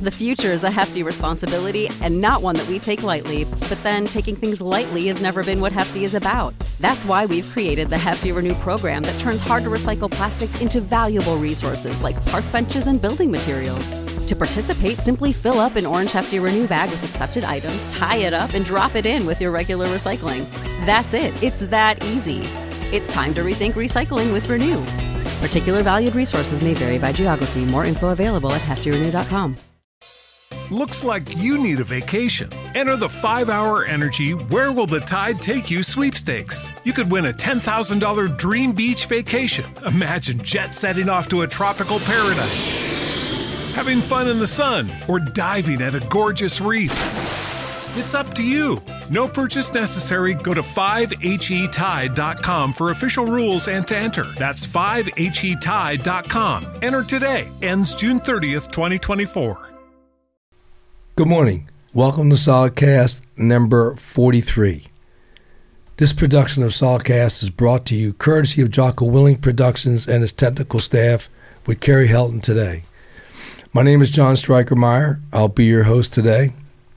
The future is a hefty responsibility and not one that we take lightly, but then taking things lightly has never been what Hefty is about. That's why we've created the Hefty Renew program that turns hard-to-recycle plastics into valuable resources like park benches and building materials. To participate, simply fill up an orange Hefty Renew bag with accepted items, tie it up, and drop it in with your regular recycling. That's it. It's that easy. It's time to rethink recycling with Renew. Particular valued resources may vary by geography. More info available at heftyrenew.com. Looks like you need a vacation. Enter the 5-Hour Energy Where Will the Tide Take You sweepstakes. You could win a $10,000 dream beach vacation. Imagine jet setting off to a tropical paradise, having fun in the sun, or diving at a gorgeous reef. It's up to you. No purchase necessary. Go to 5HETide.com for official rules and to enter. That's 5HETide.com. Enter today. Ends June 30th, 2024. Good morning. Welcome to Solidcast number 43. This production of Solidcast is brought to you courtesy of Jocko Willing Productions and his technical staff with Kerry Helton today. My name is John Stryker-Meyer. I'll be your host today.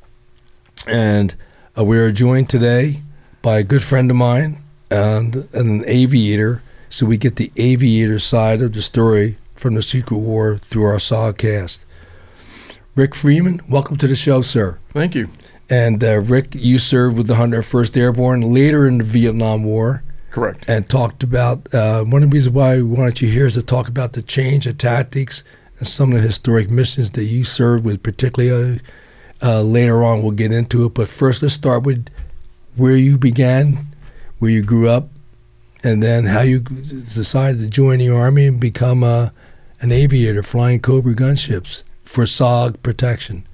And we are joined today by a good friend of mine and an aviator, so we get the aviator side of the story from the Secret War through our Solidcast. Rick Freeman, welcome to the show, sir. Thank you. And Rick, you served with the 101st Airborne later in the Vietnam War. Correct. And talked about, one of the reasons why we wanted you here is to talk about the change of tactics and some of the historic missions that you served with, particularly later on. We'll get into it. But first, let's start with where you began, where you grew up, and then how you decided to join the Army and become an aviator flying Cobra gunships for SOG protection.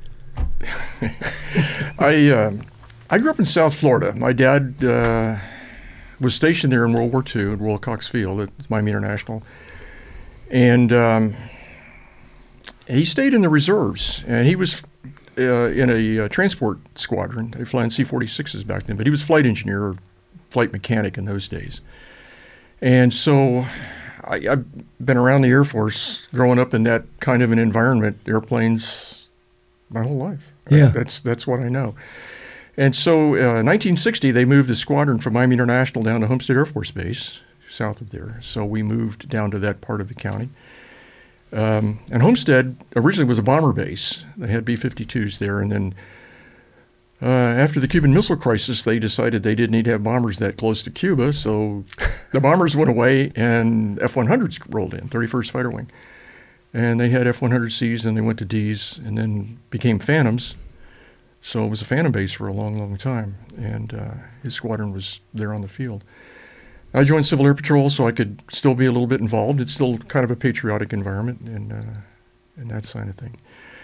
I grew up in South Florida. My dad was stationed there in World War II at Royal Cox Field at Miami International. And he stayed in the reserves, and he was in a transport squadron. They flying C-46s back then, but he was a flight engineer or flight mechanic in those days. And so I've been around the Air Force growing up in that kind of an environment, airplanes, my whole life. Yeah. That's what I know. And so in 1960, they moved the squadron from Miami International down to Homestead Air Force Base, south of there. So we moved down to that part of the county. And Homestead originally was a bomber base. They had B-52s there. And then after the Cuban Missile Crisis, they decided they didn't need to have bombers that close to Cuba. So the bombers went away and F-100s rolled in, 31st Fighter Wing. And they had F-100Cs, and they went to Ds, and then became Phantoms. So it was a Phantom base for a long, long time. And his squadron was there on the field. I joined Civil Air Patrol so I could still be a little bit involved. It's still kind of a patriotic environment and that kind of thing.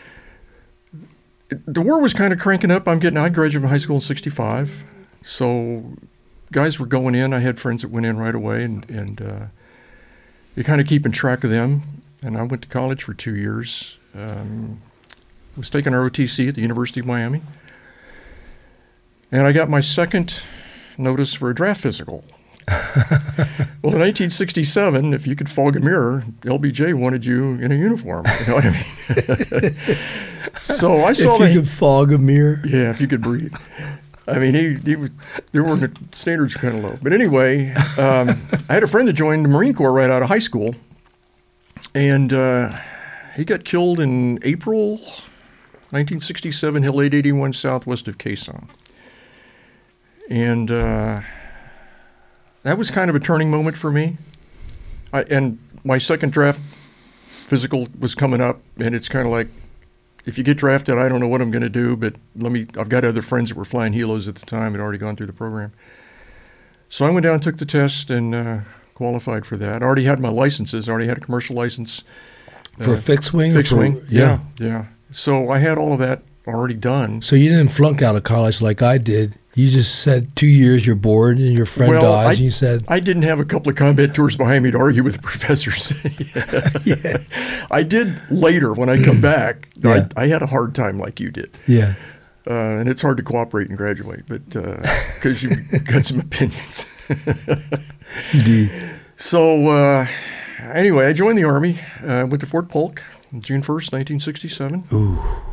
The war was kind of cranking up. I graduated from high school in 1965. So guys were going in. I had friends that went in right away, and you're kind of keeping track of them. And I went to college for 2 years. Was taking ROTC at the University of Miami. And I got my second notice for a draft physical. Well, in 1967, if you could fog a mirror, LBJ wanted you in a uniform. You know what I mean? So I saw if you could fog a mirror. Yeah, if you could breathe. I mean, there were the standards kind of low. But anyway, I had a friend that joined the Marine Corps right out of high school, and he got killed in April 1967, Hill 881 southwest of Quezon. And that was kind of a turning moment for me. And my second draft physical was coming up, and it's kind of like, if you get drafted, I don't know what I'm going to do, but I've got other friends that were flying helos at the time, had already gone through the program. So I went down and took the test and qualified for that. I already had my licenses. I already had a commercial license. For fixed wing? Fixed wing, yeah. So I had all of that already done. So you didn't flunk out of college like I did. You just said 2 years you're bored and your friend dies, and you said... I didn't have a couple of combat tours behind me to argue with the professors. Yeah. I did later when I come back. Yeah. I had a hard time like you did. Yeah. And it's hard to cooperate and graduate, but because you've got some opinions. Indeed. So anyway, I joined the Army, went to Fort Polk, June 1st, 1967. Ooh.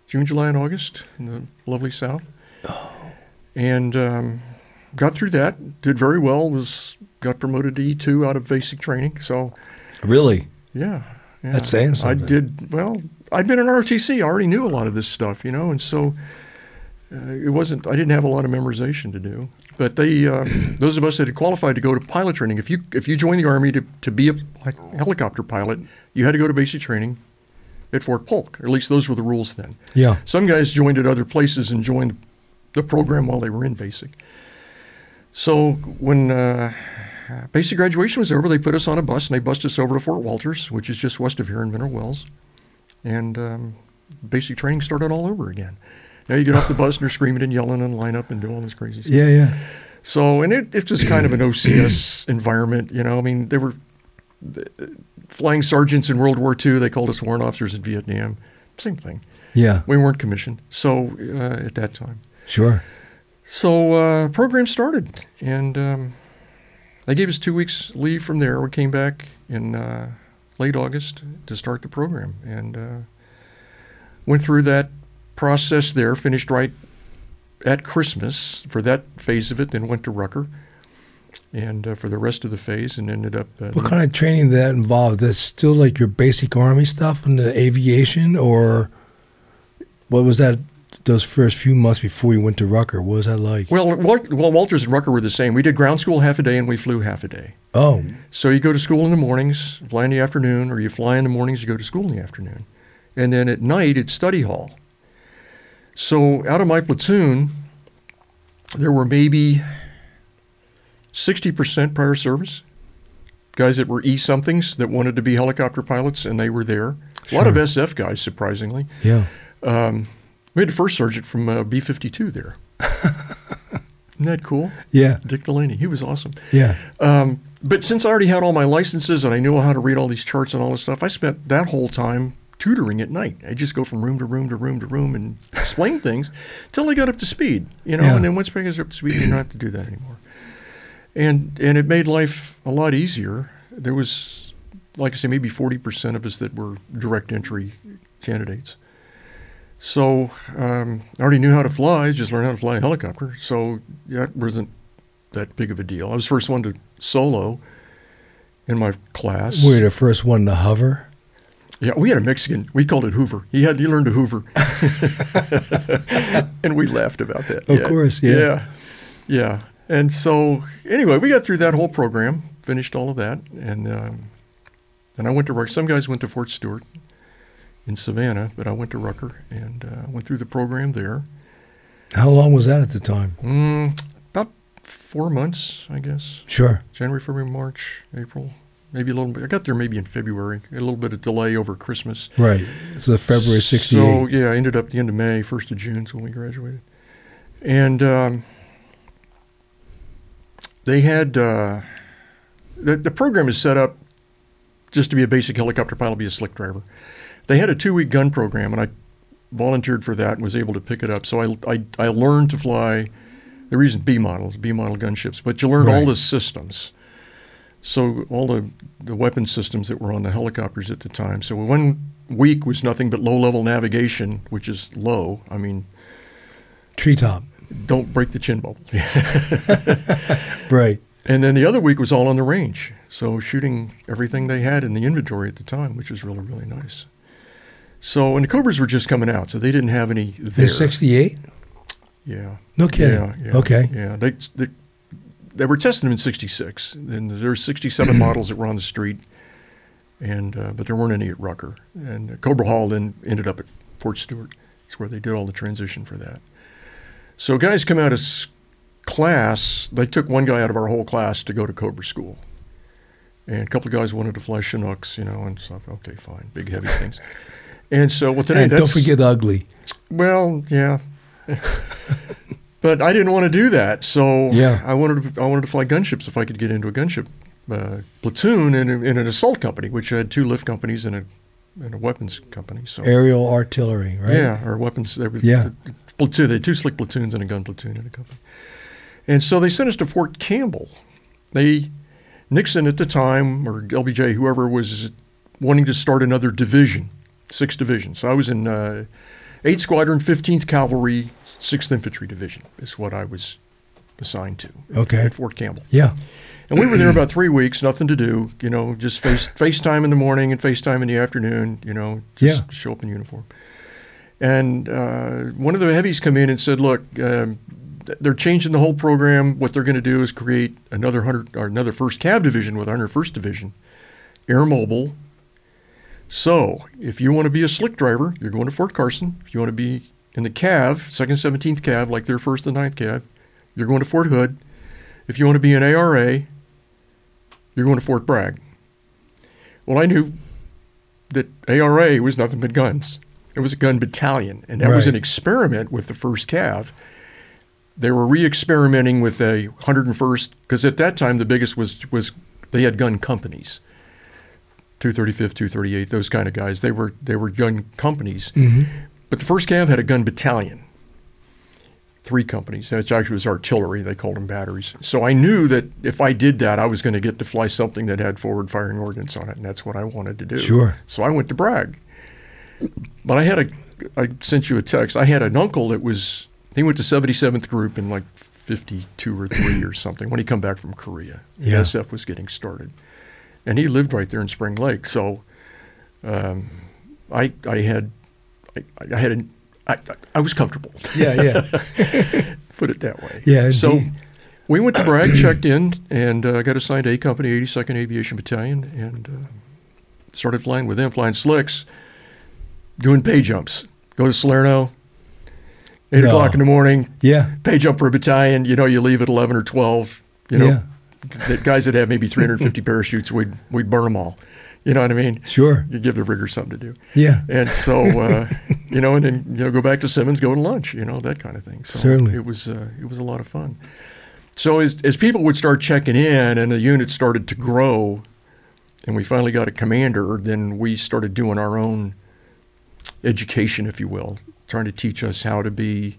June, July, and August in the lovely South. And got through that, did very well, got promoted to E2 out of basic training. So, Really? yeah. That's saying something. I'd been in ROTC. I already knew a lot of this stuff, and so I didn't have a lot of memorization to do. But those of us that had qualified to go to pilot training, if you joined the Army to be a helicopter pilot, you had to go to basic training at Fort Polk, or at least those were the rules then. Yeah. Some guys joined at other places and joined the program while they were in basic. So when basic graduation was over, they put us on a bus and they bussed us over to Fort Walters, which is just west of here in Mineral Wells. And basic training started all over again. Now you get off the bus and you're screaming and yelling and line up and do all this crazy stuff. Yeah. So, and it's just kind of an OCS environment, I mean, they were flying sergeants in World War II. They called us warrant officers in Vietnam. Same thing. Yeah. We weren't commissioned. So at that time. Sure. So program started, and they gave us 2 weeks leave from there. We came back in late August to start the program, and went through that process there, finished right at Christmas for that phase of it, then went to Rucker and for the rest of the phase, and ended up... what kind of training did that involve? That's still like your basic Army stuff in the aviation, or what was that, those first few months before you went to Rucker? What was that like? Well, Walters and Rucker were the same. We did ground school half a day and we flew half a day. Oh. So you go to school in the mornings, fly in the afternoon, or you fly in the mornings, you go to school in the afternoon. And then at night, it's study hall. So out of my platoon, there were maybe 60% prior service, guys that were E-somethings that wanted to be helicopter pilots, and they were there. A lot of SF guys, surprisingly. Yeah. We had the first sergeant from B-52 there. Isn't that cool? Yeah. Dick Delaney. He was awesome. Yeah. But since I already had all my licenses and I knew how to read all these charts and all this stuff, I spent that whole time tutoring at night. I'd just go from room to room to room to room and explain things until they got up to speed, and then once they got up to speed, you don't have to do that anymore. And it made life a lot easier. There was, like I say, maybe 40% of us that were direct entry candidates. So I already knew how to fly, just learned how to fly a helicopter. So that wasn't that big of a deal. I was the first one to solo in my class. Were you the first one to hover? Yeah, we had a Mexican. We called it Hoover. He learned to Hoover. And we laughed about that. Of course, yeah. Yeah. And so anyway, we got through that whole program, finished all of that. And then I went to Rucker. Some guys went to Fort Stewart in Savannah, but I went to Rucker and went through the program there. How long was that at the time? About 4 months, I guess. Sure. January, February, March, April. Maybe a little bit. I got there maybe in February. A little bit of delay over Christmas. Right. So February 68. So, yeah, I ended up at the end of May, 1st of June is when we graduated. And they had the program is set up just to be a basic helicopter pilot, be a slick driver. They had a 2-week gun program, and I volunteered for that and was able to pick it up. So I learned to fly, the reason B model gunships, but you learned all the systems. So all the weapon systems that were on the helicopters at the time. So 1 week was nothing but low-level navigation, which is low. I mean, treetop. Don't break the chin bubble. Right. And then the other week was all on the range. So shooting everything they had in the inventory at the time, which was really, really nice. So, and the Cobras were just coming out, so they didn't have any there. They're 68? Yeah. No kidding. Yeah. Okay. Yeah. They were testing them in 66, and there were 67 models that were on the street, and but there weren't any at Rucker. And Cobra Hall then ended up at Fort Stewart. It's where they did all the transition for that. So guys come out of class, they took one guy out of our whole class to go to Cobra school. And a couple of guys wanted to fly Chinooks, and stuff. Okay, fine, big heavy things. And so, well, today, and don't forget ugly. Well, yeah. But I didn't want to do that, so I wanted to fly gunships if I could get into a gunship platoon in an assault company, which had 2 lift companies and a weapons company. So aerial artillery, right? Yeah, or weapons. Platoon. They had 2 slick platoons and a gun platoon in a company. And so they sent us to Fort Campbell. Nixon at the time, or LBJ, whoever was wanting to start another division, 6th Division. So I was in 8th Squadron, 15th Cavalry, 6th Infantry Division is what I was assigned to. Okay. At Fort Campbell. Yeah. And we were there about 3 weeks, nothing to do, just FaceTime in the morning and FaceTime in the afternoon, just show up in uniform. And one of the heavies come in and said, look, they're changing the whole program. What they're going to do is create another 1st Cav Division with 101st Division, air mobile. So if you want to be a slick driver, you're going to Fort Carson. If you want to be in the Cav, 2nd, 17th Cav, like their 1st and 9th Cav, you're going to Fort Hood. If you want to be an ARA, you're going to Fort Bragg. Well, I knew that ARA was nothing but guns. It was a gun battalion, and that was an experiment with the 1st Cav. They were re-experimenting with a 101st, because at that time the biggest was they had gun companies. 235th, 238th, those kind of guys. They were gun companies. Mm-hmm. But the 1st Cav had a gun battalion. 3 companies. It actually was artillery. They called them batteries. So I knew that if I did that, I was going to get to fly something that had forward-firing ordnance on it, and that's what I wanted to do. Sure. So I went to Bragg. But I sent you a text. I had an uncle that he went to 77th Group in like 52 or 3 or something when he come back from Korea. The SF was getting started. And he lived right there in Spring Lake. So I was comfortable. Yeah. Put it that way. Yeah, so indeed. we went to Bragg, checked in, and got assigned to A Company, 82nd Aviation Battalion, and started flying with them, flying slicks, doing pay jumps. Go to Salerno, 8 o'clock in the morning. Yeah. Pay jump for a battalion. You leave at 11 or 12. The guys that have maybe 350 parachutes, we'd burn them all. You know what I mean? Sure. You give the riggers something to do. Yeah. And so, and then go back to Simmons, go to lunch, that kind of thing. So certainly. It was a lot of fun. So as people would start checking in and the unit started to grow, and we finally got a commander, then we started doing our own education, if you will, trying to teach us how to be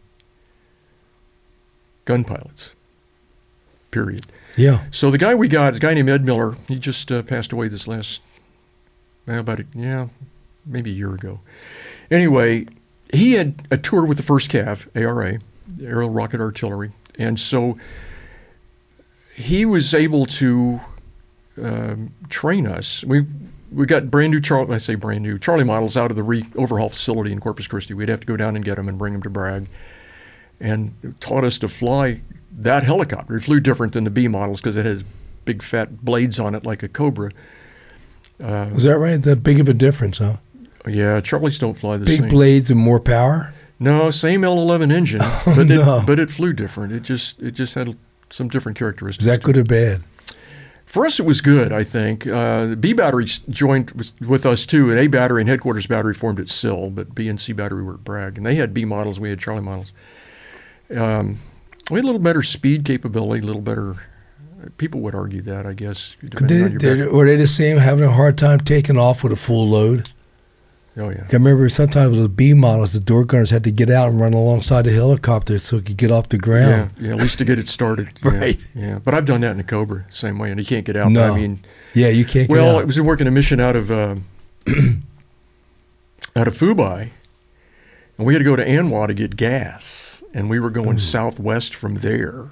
gun pilots. Period. Yeah. So the guy we got is a guy named Ed Miller. He just passed away this last, maybe a year ago. Anyway, he had a tour with the 1st Cav, ARA, Aerial Rocket Artillery, and so he was able to train us. We got brand new Charlie models out of the overhaul facility in Corpus Christi. We'd have to go down and get them and bring them to Bragg, and taught us to fly that helicopter. It flew different than the B models because it has big fat blades on it like a Cobra. Is that right? That big of a difference, huh? Yeah, Charlies don't fly the same. Big blades and more power? No, same L11 engine, but it flew different. It just had some different characteristics. Is that good or bad? For us, it was good, I think. B battery joined with us too, and A battery and headquarters battery formed at Sill, but B and C battery were at Bragg, and they had B models, we had Charlie models. We had a little better speed capability, a little better. People would argue that, I guess. Were they the same, having a hard time taking off with a full load? Oh, yeah. I remember sometimes with the B models, the door gunners had to get out and run alongside the helicopter so it could get off the ground. Yeah, at least to get it started. Right. Yeah, but I've done that in the Cobra, same way, and you can't get out. No. But I mean, yeah, you can't get out. Well, I was working a mission out of Fubai, and we had to go to Anwa to get gas, and we were going southwest from there,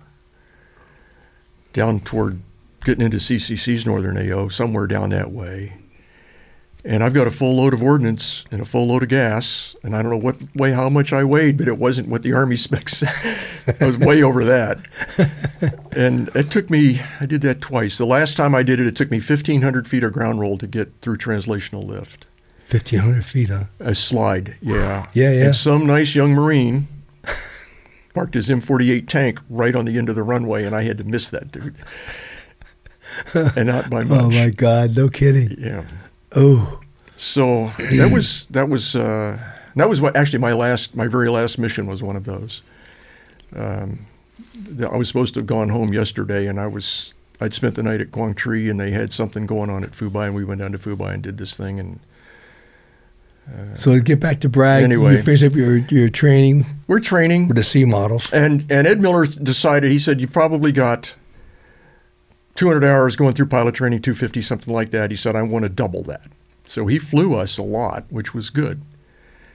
down toward getting into CCC's Northern AO, somewhere down that way. And I've got a full load of ordnance and a full load of gas, and I don't know how much I weighed, but it wasn't what the Army specs said. I was way over that. And it took me, I did that twice. The last time I did it, it took me 1,500 feet of ground roll to get through translational lift. 1,500 feet, huh? A slide, yeah. Yeah. And some nice young Marine parked his M48 tank right on the end of the runway, and I had to miss that dude. And not by much. Oh, my God, no kidding. Yeah. Oh, so that was what actually my very last mission was one of those. I was supposed to have gone home yesterday, and I'd spent the night at Quang Tri, and they had something going on at Fubai, and we went down to Fubai and did this thing. And so to get back to Bragg, anyway, you finish up your training. We're training with the C models, and Ed Miller decided. He said, "You probably got 200 hours going through pilot training, 250, something like that." He said, "I want to double that." So he flew us a lot, which was good.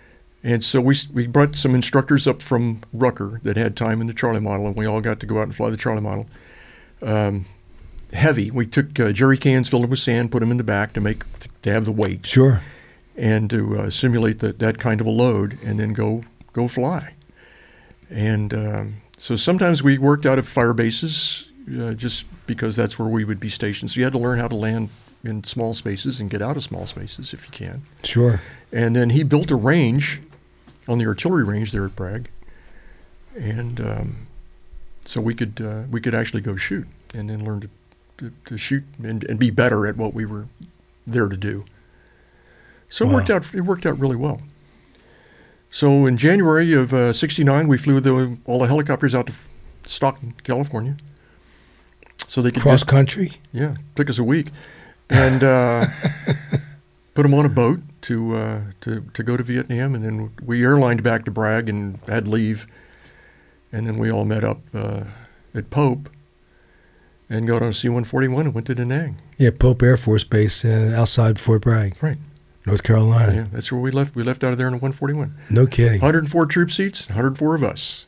And so we brought some instructors up from Rucker that had time in the Charlie model, and we all got to go out and fly the Charlie model. Heavy. We took jerry cans, filled them with sand, put them in the back to have the weight. Sure. And to simulate that kind of a load, and then go fly. And so sometimes we worked out of fire bases just because that's where we would be stationed. So you had to learn how to land in small spaces and get out of small spaces if you can. Sure. And then he built a range on the artillery range there at Bragg, and so we could actually go shoot and then learn to shoot and be better at what we were there to do. So Wow. it worked out really well. So in January of '69, we flew all the helicopters out to Stockton, California, so they could Cross country? Yeah, took us a week, and put them on a boat to go to Vietnam, and then we airlined back to Bragg and had leave, and then we all met up at Pope, and got on a C-141 and went to Da Nang. Yeah, Pope Air Force Base outside Fort Bragg, Right. North Carolina. Yeah, that's where we left. We left out of there in a 141. No kidding. 104 troop seats, 104 of us.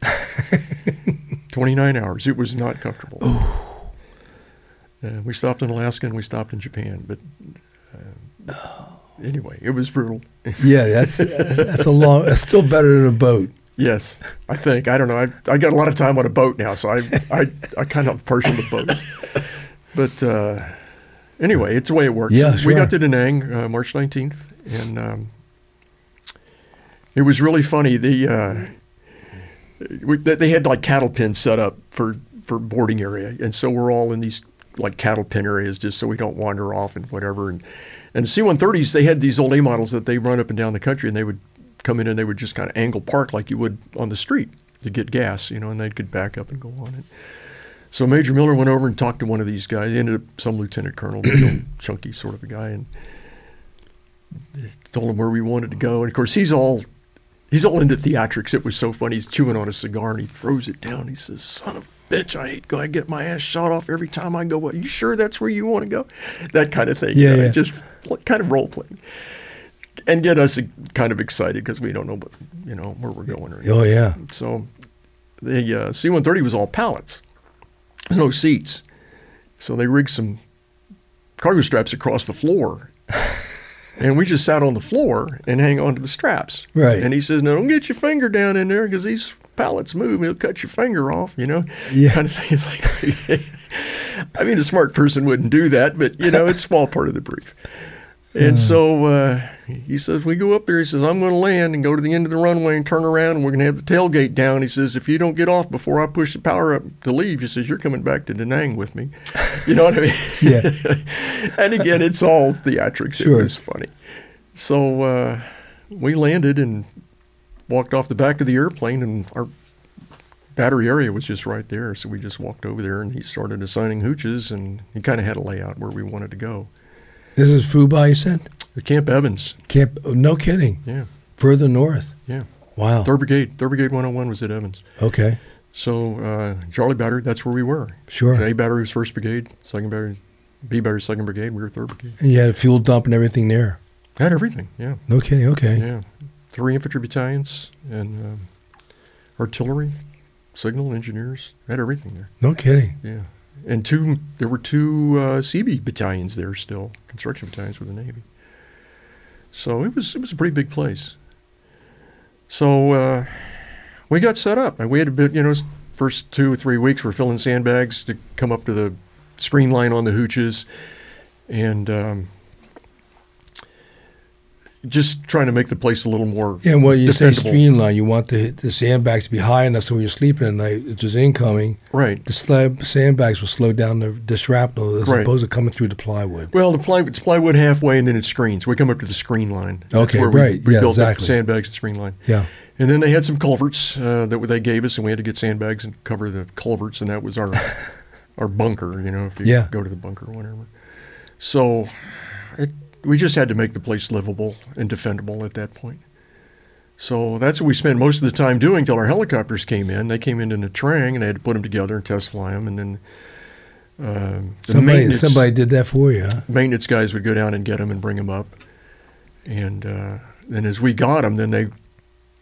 29 hours. It was not comfortable. We stopped in Alaska and we stopped in Japan, but anyway, it was brutal. Yeah, that's That's still better than a boat. Yes, I think. I don't know. I got a lot of time on a boat now, so I kind of partial to boats. But anyway, it's the way it works. Yeah, We sure. got to Da Nang March 19th, and it was really funny. They had like cattle pens set up for boarding area, and so we're all in these like cattle pen areas just so we don't wander off and whatever. And the C-130s, they had these old A models that they run up and down the country, and they would come in and they would just kind of angle park like you would on the street to get gas, and they could back up and go on it. So Major Miller went over and talked to one of these guys. He ended up some lieutenant colonel, real chunky sort of a guy, and told him where we wanted to go. And of course, he's all into theatrics. It was so funny. He's chewing on a cigar and he throws it down. He says, "Son of a bitch, I hate going to get my ass shot off every time I go. Are you sure that's where you want to go?" That kind of thing. Yeah. Just kind of role playing. And get us kind of excited because we don't know, where we're going. Or anything. Oh, yeah. So the C-130 was all pallets. There's no seats. So they rigged some cargo straps across the floor. And we just sat on the floor and hang on to the straps. Right. And he says, "No, don't get your finger down in there because these pallets move. It'll cut your finger off," Yeah. Kind of thing. It's like, I mean, a smart person wouldn't do that, but, it's a small part of the brief. And so he says, we go up there. He says, "I'm going to land and go to the end of the runway and turn around, and we're going to have the tailgate down." He says, "If you don't get off before I push the power up to leave," he says, "you're coming back to Da Nang with me." You know what I mean? Yeah. And again, it's all theatrics. Sure. It was funny. So we landed and walked off the back of the airplane, and our battery area was just right there. So we just walked over there, and he started assigning hooches, and he kind of had a layout where we wanted to go. This is Fubai, you said? Camp Evans. No kidding. Yeah. Further north. Yeah. Wow. 3rd Brigade 101 was at Evans. Okay. So Charlie Battery, that's where we were. Sure. A Battery was 1st Brigade, 2nd Battery, B Battery, 2nd Brigade. We were 3rd Brigade. And you had a fuel dump and everything there. Had everything, yeah. No kidding. Okay. Yeah. 3 infantry battalions and artillery, signal, engineers. Had everything there. No kidding. Yeah. And there were 2 CB battalions there still, construction battalions with the Navy. So it was a pretty big place. So we got set up, and we had a bit, first 2 or 3 weeks we're filling sandbags to come up to the screen line on the hooches, and just trying to make the place a little more Yeah, well, you say defendable. streamline. You want the sandbags to be high enough so when you're sleeping at night, if there's incoming, Right. the sandbags will slow down the shrapnel as Right. opposed to coming through the plywood. Well, it's plywood halfway, and then it's screens. We come up to the screen line. That's Okay, where right. We Yeah, built exactly. the sandbags to the screen line. Yeah. And then they had some culverts that they gave us, and we had to get sandbags and cover the culverts, and that was our bunker, if you Yeah. go to the bunker or whatever. So we just had to make the place livable and defendable at that point. So that's what we spent most of the time doing till our helicopters came in. They came in a Trang, and they had to put them together and test fly them, and then Somebody did that for you, huh? maintenance guys would go down and get them and bring them up. And then as we got them, then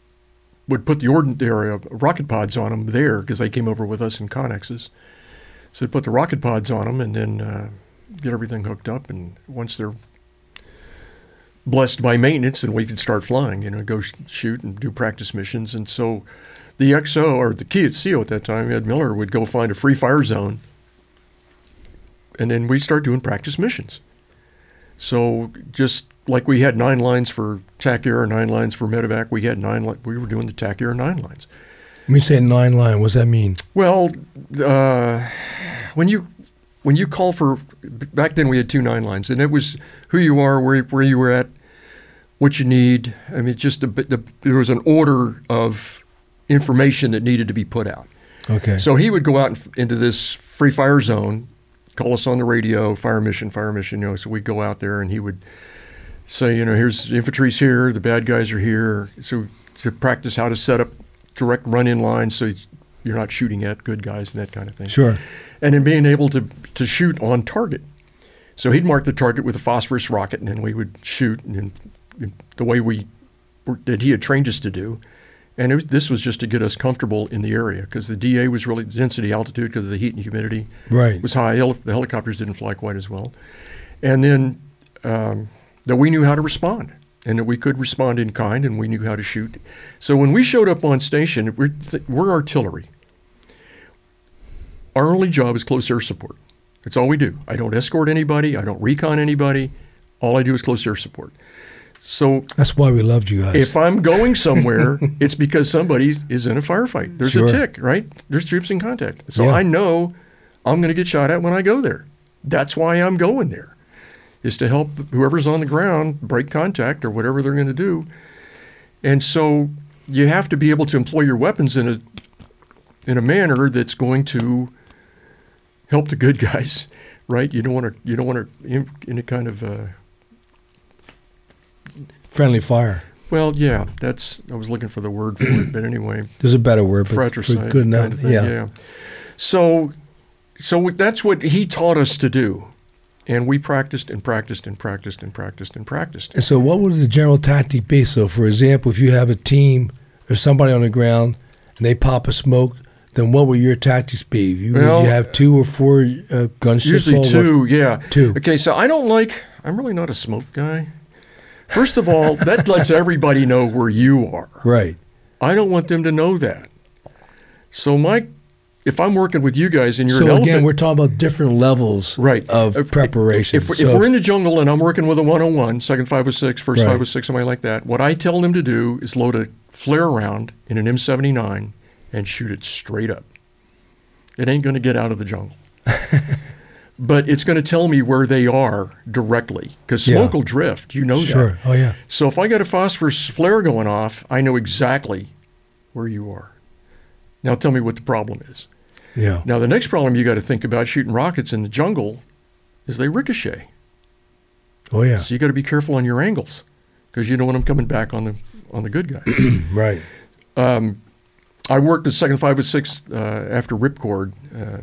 would put the ordinary rocket pods on them there because they came over with us in Connexes. So they'd put the rocket pods on them and then get everything hooked up. And once they're blessed by maintenance, then we could start flying, go shoot and do practice missions. And so the XO, or the CO at that time, Ed Miller, would go find a free fire zone, and then we'd start doing practice missions. So just like we had 9 lines for TAC Air, 9 lines for medevac, we were doing the TAC Air 9 lines. When you say 9 line, what does that mean? Well, when you call for, back then we had 2 9 lines, and it was who you are, where you were at, what you need. I mean, there was an order of information that needed to be put out. Okay. So he would go out into this free fire zone, call us on the radio, fire mission. So we'd go out there and he would say, here's the infantry's here, the bad guys are here. So to practice how to set up direct run-in lines so you're not shooting at good guys and that kind of thing. Sure. And then being able to shoot on target. So he'd mark the target with a phosphorus rocket, and then we would shoot in the way that he had trained us to do. And this was just to get us comfortable in the area because the DA was really density altitude because of the heat and humidity. Right. Was high. The helicopters didn't fly quite as well. And then that we knew how to respond and that we could respond in kind and we knew how to shoot. So when we showed up on station, we're artillery. Our only job is close air support. That's all we do. I don't escort anybody. I don't recon anybody. All I do is close air support. So that's why we loved you guys. If I'm going somewhere, it's because somebody is in a firefight. There's a tick, right? There's troops in contact. So I know I'm going to get shot at when I go there. That's why I'm going there, is to help whoever's on the ground break contact or whatever they're going to do. And so you have to be able to employ your weapons in a manner that's going to help the good guys, right? You don't want to in a kind of friendly fire. Well, yeah, I was looking for the word for it, but anyway. There's a better word, but fratricide, good enough. Kind of thing, yeah. So that's what he taught us to do. And we practiced and practiced and practiced and practiced and practiced. And so what would the general tactic be? So, for example, if you have a team or somebody on the ground and they pop a smoke, then what would your tactics be? Would you have 2 or 4 gunships? Usually 2, yeah. 2. Okay, so I'm really not a smoke guy. First of all, that lets everybody know where you are. Right. I don't want them to know that. So if I'm working with you guys and you're an elephant. So again, we're talking about different levels of preparation. If we're in the jungle and I'm working with a 101, second 506, first 506, something like that, what I tell them to do is load a flare round in an M79 and shoot it straight up. It ain't going to get out of the jungle. But it's going to tell me where they are directly because smoke will drift. You know that. Sure. Oh, yeah. So if I got a phosphorus flare going off, I know exactly where you are. Now tell me what the problem is. Yeah. Now the next problem you got to think about shooting rockets in the jungle is they ricochet. Oh, yeah. So you got to be careful on your angles because you don't want them coming back on the good guys. Right. I worked at Second 506 after Ripcord.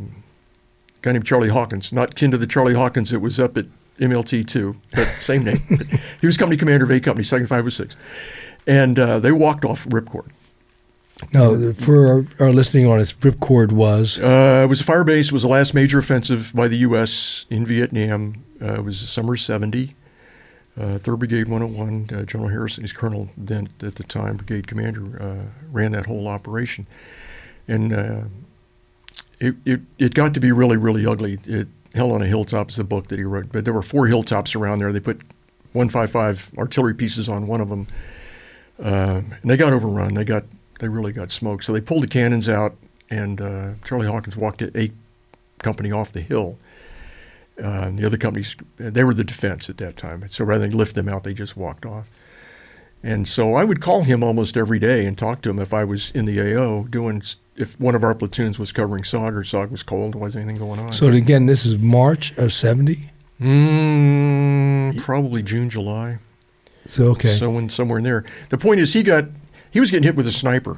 A guy named Charlie Hawkins, not kin to the Charlie Hawkins that was up at MLT2, but same name. He was company commander of A Company, Second 506. And they walked off Ripcord. Now, for our listening audience, Ripcord was? It was a fire base. It was the last major offensive by the U.S. in Vietnam. It was the summer of 70. 3rd Brigade 101, General Harrison, he's colonel then at the time, brigade commander, ran that whole operation. And it got to be really, really ugly. Hell on a Hilltop is the book that he wrote. But there were 4 hilltops around there. They put 155 artillery pieces on one of them. And they got overrun. They really got smoked. So they pulled the cannons out, and Charlie Hawkins walked A Company off the hill. The other companies, they were the defense at that time. So rather than lift them out, they just walked off. And so I would call him almost every day and talk to him if I was in the AO if one of our platoons was covering SOG or SOG was cold, wasn't anything going on. So again, this is March of 70? Probably June, July. So, okay. So somewhere in there. The point is he was getting hit with a sniper.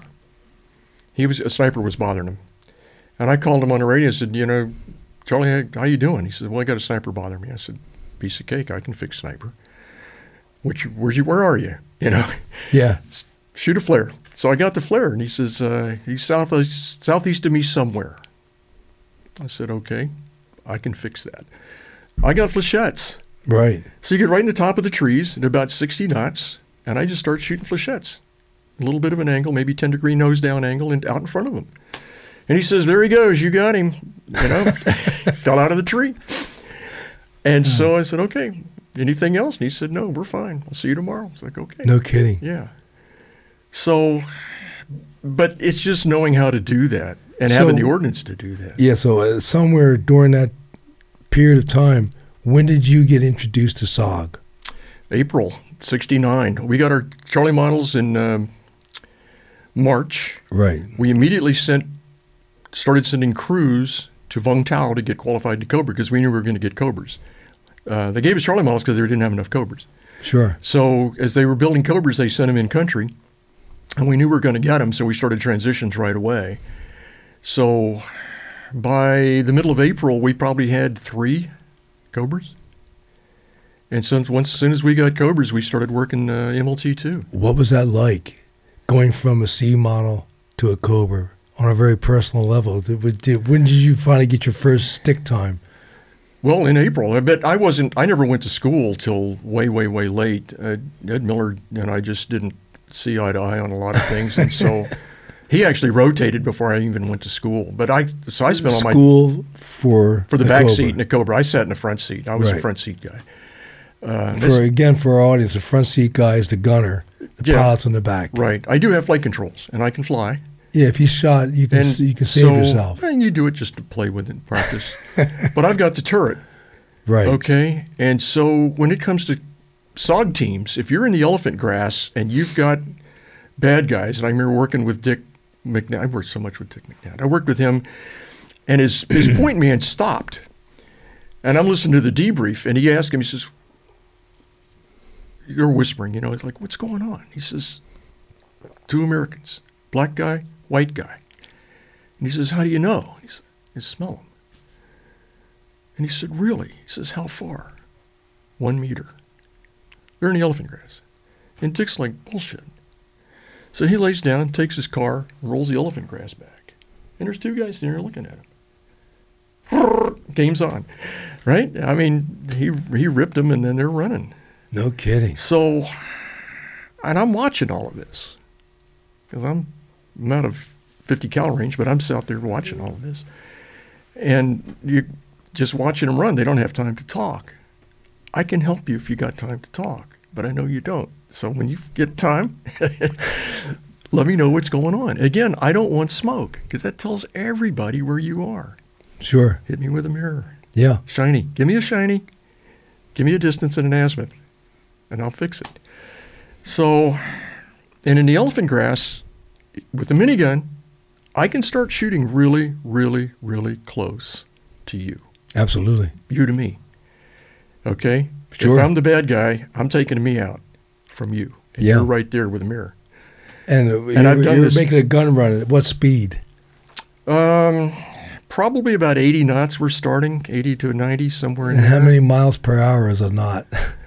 A sniper was bothering him. And I called him on the radio and said, Charlie, how you doing? He said, well, I got a sniper bothering me. I said, piece of cake, I can fix sniper. Where are you? Yeah. Shoot a flare. So I got the flare, and he says, he's southeast of me somewhere. I said, okay, I can fix that. I got flechettes. Right. So you get right in the top of the trees at about 60 knots, and I just start shooting flechettes. A little bit of an angle, maybe 10-degree nose down angle, and out in front of him. And he says, there he goes, you got him. You know, fell out of the tree. And so I said, okay, anything else? And he said, no, we're fine. I'll see you tomorrow. I was like, okay. No kidding. Yeah. So, but it's just knowing how to do that and having the ordinance to do that. Yeah, so somewhere during that period of time, when did you get introduced to SOG? April 69. We got our Charlie models in March. Right. We immediately started sending crews to Vung Tau to get qualified to Cobra because we knew we were going to get Cobras. They gave us Charlie models because they didn't have enough Cobras. Sure. So as they were building Cobras, they sent them in country, and we knew we were going to get them, so we started transitions right away. So by the middle of April, we probably had 3 Cobras. And so as soon as we got Cobras, we started working MLT too. What was that like, going from a C model to a Cobra on a very personal level? When did you finally get your first stick time? Well, in April. I never went to school till way, way, way late. Ed Miller and I just didn't see eye to eye on a lot of things, and so he actually rotated before I even went to school. But I spent all my school for the back Cobra. seat in a Cobra. I sat in the front seat. I was a Right. front seat guy. For our audience, the front seat guy is the gunner. The pilot's in the back. Right. I do have flight controls, and I can fly. Yeah, if he's shot, you can save yourself. And you do it just to play with it in practice. But I've got the turret. Right. Okay. And so when it comes to SOG teams, if you're in the elephant grass and you've got bad guys, and I remember working with Dick McNabb. I worked so much with Dick McNabb. I worked with him, and his point man stopped. And I'm listening to the debrief, and he asked him, he says, you're whispering, it's like, what's going on? He says, 2 Americans, black guy, white guy. And he says, how do you know? He said, I smell them. And he said, really? He says, how far? 1 meter. They're in the elephant grass. And Dick's like, bullshit. So he lays down, takes his car, and rolls the elephant grass back. And there's 2 guys there looking at him. Game's on, right? I mean, he ripped them, and then they're running. No kidding. So, and I'm watching all of this because I'm out of 50 cal range, but I'm out there watching all of this. And you just watching them run, they don't have time to talk. I can help you if you got time to talk, but I know you don't. So when you get time, let me know what's going on. Again, I don't want smoke because that tells everybody where you are. Sure. Hit me with a mirror. Yeah. Shiny. Give me a shiny. Give me a distance and an azimuth, and I'll fix it. So, and in the elephant grass, with the minigun, I can start shooting really, really, really close to you. Absolutely. You to me. Okay? Sure. If I'm the bad guy, I'm taking me out from you. And Yeah. you're right there with a mirror. And I've done you're this. making a gun run at what speed? Probably about 80 knots we're starting, 80 to 90, somewhere in And there. how many miles per hour is a knot?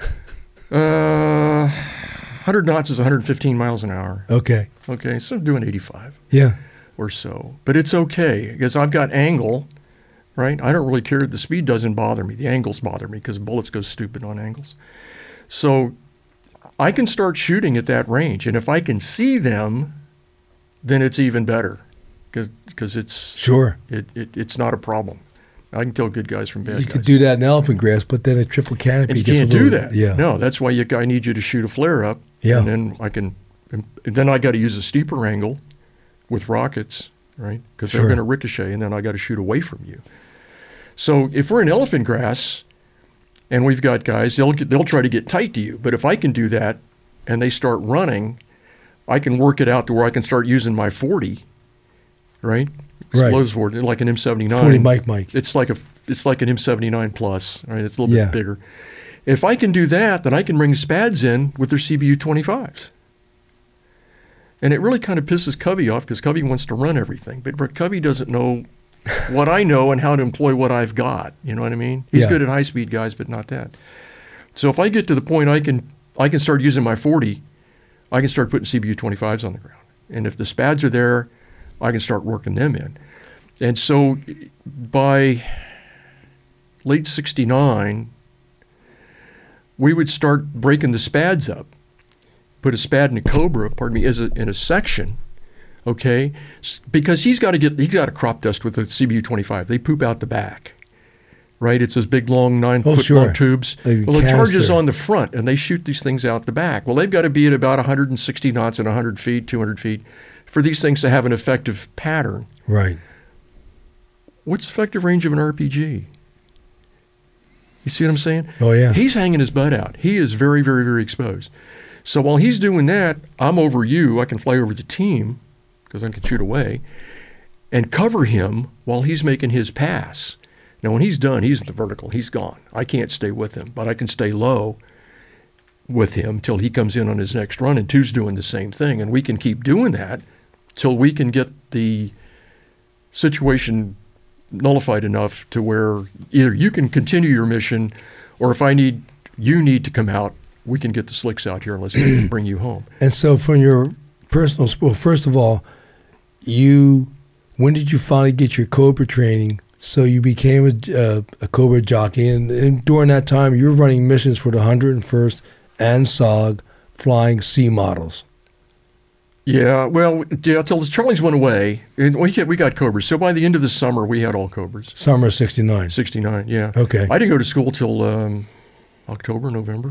100 knots is 115 miles an hour. Okay. Okay, so I'm doing 85 Yeah. or so. But it's okay because I've got angle, right? I don't really care. The speed doesn't bother me. The angles bother me because bullets go stupid on angles. So I can start shooting at that range. And if I can see them, then it's even better because it's Sure. it's not a problem. I can tell good guys from bad You guys. could do that in elephant grass, but then a triple canopy And you gets can't a little, do that. Yeah. No, that's why I need you to shoot a flare up. Yeah. And then I got to use a steeper angle with rockets, right? Because Sure. they're going to ricochet, and then I got to shoot away from you. So if we're in elephant grass, and we've got guys, they'll try to get tight to you. But if I can do that, and they start running, I can work it out to where I can start using my 40, right? Right. Explosive 40, like an M79. 40 Mike. It's like an M79 plus, right? It's a little Yeah. bit bigger. If I can do that, then I can bring SPADs in with their CBU 25s. And it really kind of pisses Covey off because Covey wants to run everything. But Covey doesn't know what I know and how to employ what I've got. You know what I mean? He's Yeah. good at high-speed guys, but not that. So if I get to the point I can start using my 40, I can start putting CBU 25s on the ground. And if the SPADs are there, I can start working them in. And so by late 69, we would start breaking the SPADs up, put a SPAD and a Cobra, in a section, okay? Because he's got to crop dust with the CBU-25. They poop out the back, right? It's those big, long, 9-foot long tubes. Like well, the charge is on the front, and they shoot these things out the back. Well, they've got to be at about 160 knots at 100 feet, 200 feet, for these things to have an effective pattern. Right. What's the effective range of an RPG? You see what I'm saying? Oh, yeah. He's hanging his butt out. He is very, very, very exposed. So while he's doing that, I'm over you. I can fly over the team because I can shoot away and cover him while he's making his pass. Now, when he's done, he's in the vertical. He's gone. I can't stay with him, but I can stay low with him till he comes in on his next run, and two's doing the same thing. And we can keep doing that till we can get the situation nullified enough to where either you can continue your mission, or if you need to come out, we can get the slicks out here and let's bring you home. And so from your personal, well, first of all, when did you finally get your Cobra training? So you became a Cobra jockey, and during that time, you were running missions for the 101st and SOG, flying C models. Yeah, well, till the Charlies went away, and we got Cobras. So by the end of the summer, we had all Cobras. Summer of 69. 69, yeah. Okay. I didn't go to school till October, November.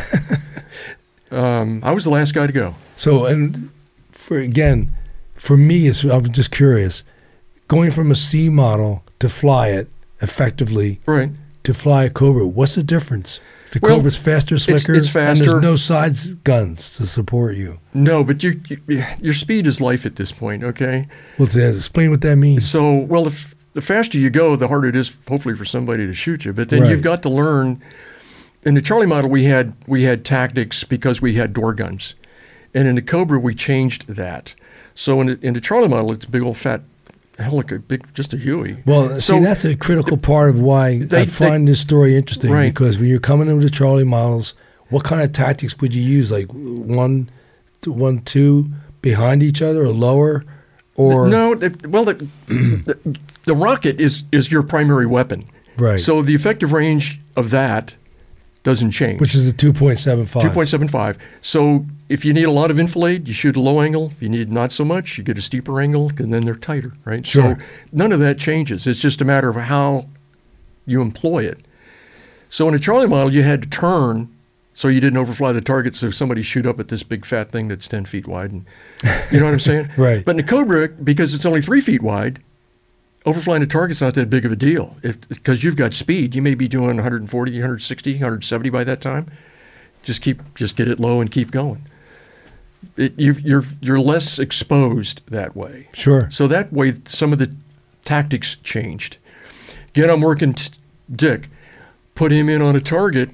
I was the last guy to go. So, and for me, I'm just curious, going from a C model to fly it effectively, right, to fly a Cobra, what's the difference? The Cobra's faster, slicker, it's faster. And there's no side guns to support you. No, but your speed is life at this point, okay? Well, explain what that means. So, well, if the faster you go, the harder it is, hopefully, for somebody to shoot you. But then you've got to learn. In the Charlie model, we had tactics because we had door guns. And in the Cobra, we changed that. So in the Charlie model, it's a big old fat helicopter, just a Huey. Well, see, that's a critical part of why I find this story interesting. Right. Because when you're coming in with the Charlie models, what kind of tactics would you use? Like one, two behind each other, or lower, or no? The rocket is your primary weapon. Right. So the effective range of that doesn't change. Which is the 2.75. 2.75. So if you need a lot of enfilade, you shoot a low angle. If you need not so much, you get a steeper angle, and then they're tighter, right? Sure. So none of that changes. It's just a matter of how you employ it. So in a Charlie model, you had to turn so you didn't overfly the target, so somebody shoot up at this big fat thing that's 10 feet wide. And, you know what I'm saying? Right. But in a Cobra, because it's only 3 feet wide, overflying the target's not that big of a deal. Because you've got speed, you may be doing 140, 160, 170 by that time. Just get it low and keep going. You're less exposed that way. Sure. So that way, some of the tactics changed. Again, I'm working Dick, put him in on a target,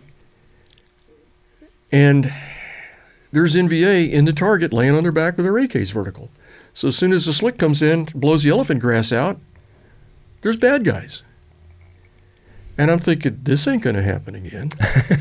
and there's NVA in the target laying on their back with their AKs vertical. So as soon as the slick comes in, blows the elephant grass out, there's bad guys. And I'm thinking, this ain't going to happen again.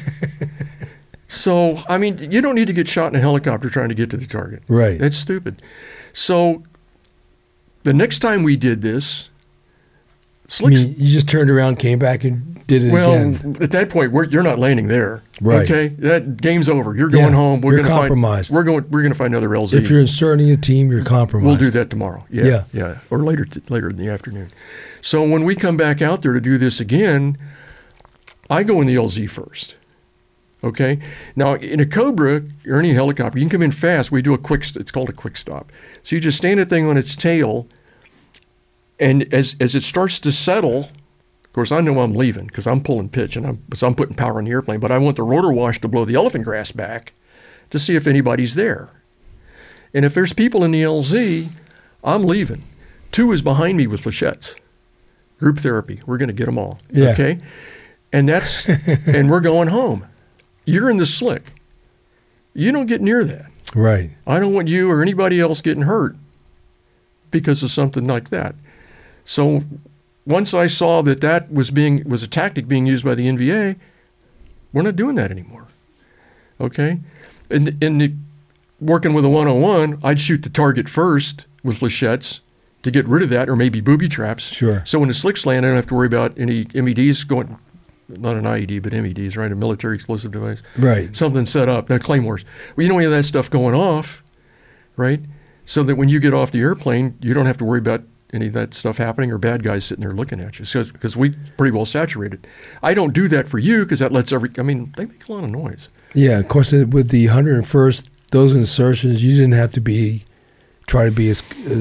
So, I mean, you don't need to get shot in a helicopter trying to get to the target. Right. That's stupid. So the next time we did this, Slicks... you just turned around, came back, and did it again. Well, at that point, you're not landing there. Right. Okay? That game's over. You're going home. You're compromised. We're going to find another LZ. If you're inserting a team, you're compromised. We'll do that tomorrow. Yeah. Or later in the afternoon. So when we come back out there to do this again, I go in the LZ first. Okay? Now, in a Cobra or any helicopter, you can come in fast. We do it's called a quick stop. So you just stand that thing on its tail, and as it starts to settle, of course, I know I'm leaving because I'm pulling pitch and I'm putting power in the airplane, but I want the rotor wash to blow the elephant grass back to see if anybody's there. And if there's people in the LZ, I'm leaving. 2 is behind me with flechettes. Group therapy. We're going to get them all. Yeah. Okay? And and we're going home. You're in the slick. You don't get near that. Right. I don't want you or anybody else getting hurt because of something like that. So once I saw that was a tactic being used by the NVA, we're not doing that anymore. Okay? And working with a 101, I'd shoot the target first with flechettes to get rid of that, or maybe booby traps. Sure. So when the slicks land, I don't have to worry about any MEDs going, not an IED, but MEDs, right? A military explosive device. Right. Something set up, now claymores. Well, you don't have that stuff going off, right? So that when you get off the airplane, you don't have to worry about any of that stuff happening or bad guys sitting there looking at you. Because we pretty well saturated. I don't do that for you because that lets they make a lot of noise. Yeah, of course, with the 101st, those insertions, you didn't have to try to be as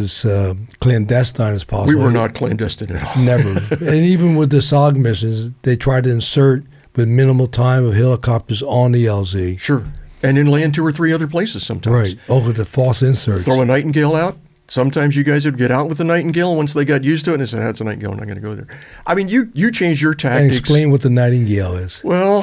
clandestine as possible. We were not clandestine at all. Never. And even with the SOG missions, they tried to insert with minimal time of helicopters on the LZ. Sure. And then land 2 or 3 other places sometimes. Right. Over the false inserts. Throw a Nightingale out. Sometimes you guys would get out with the Nightingale. Once they got used to it, and they said, "That's a Nightingale. I'm not going to go there." I mean, you change your And tactics. explain what the Nightingale is. Well,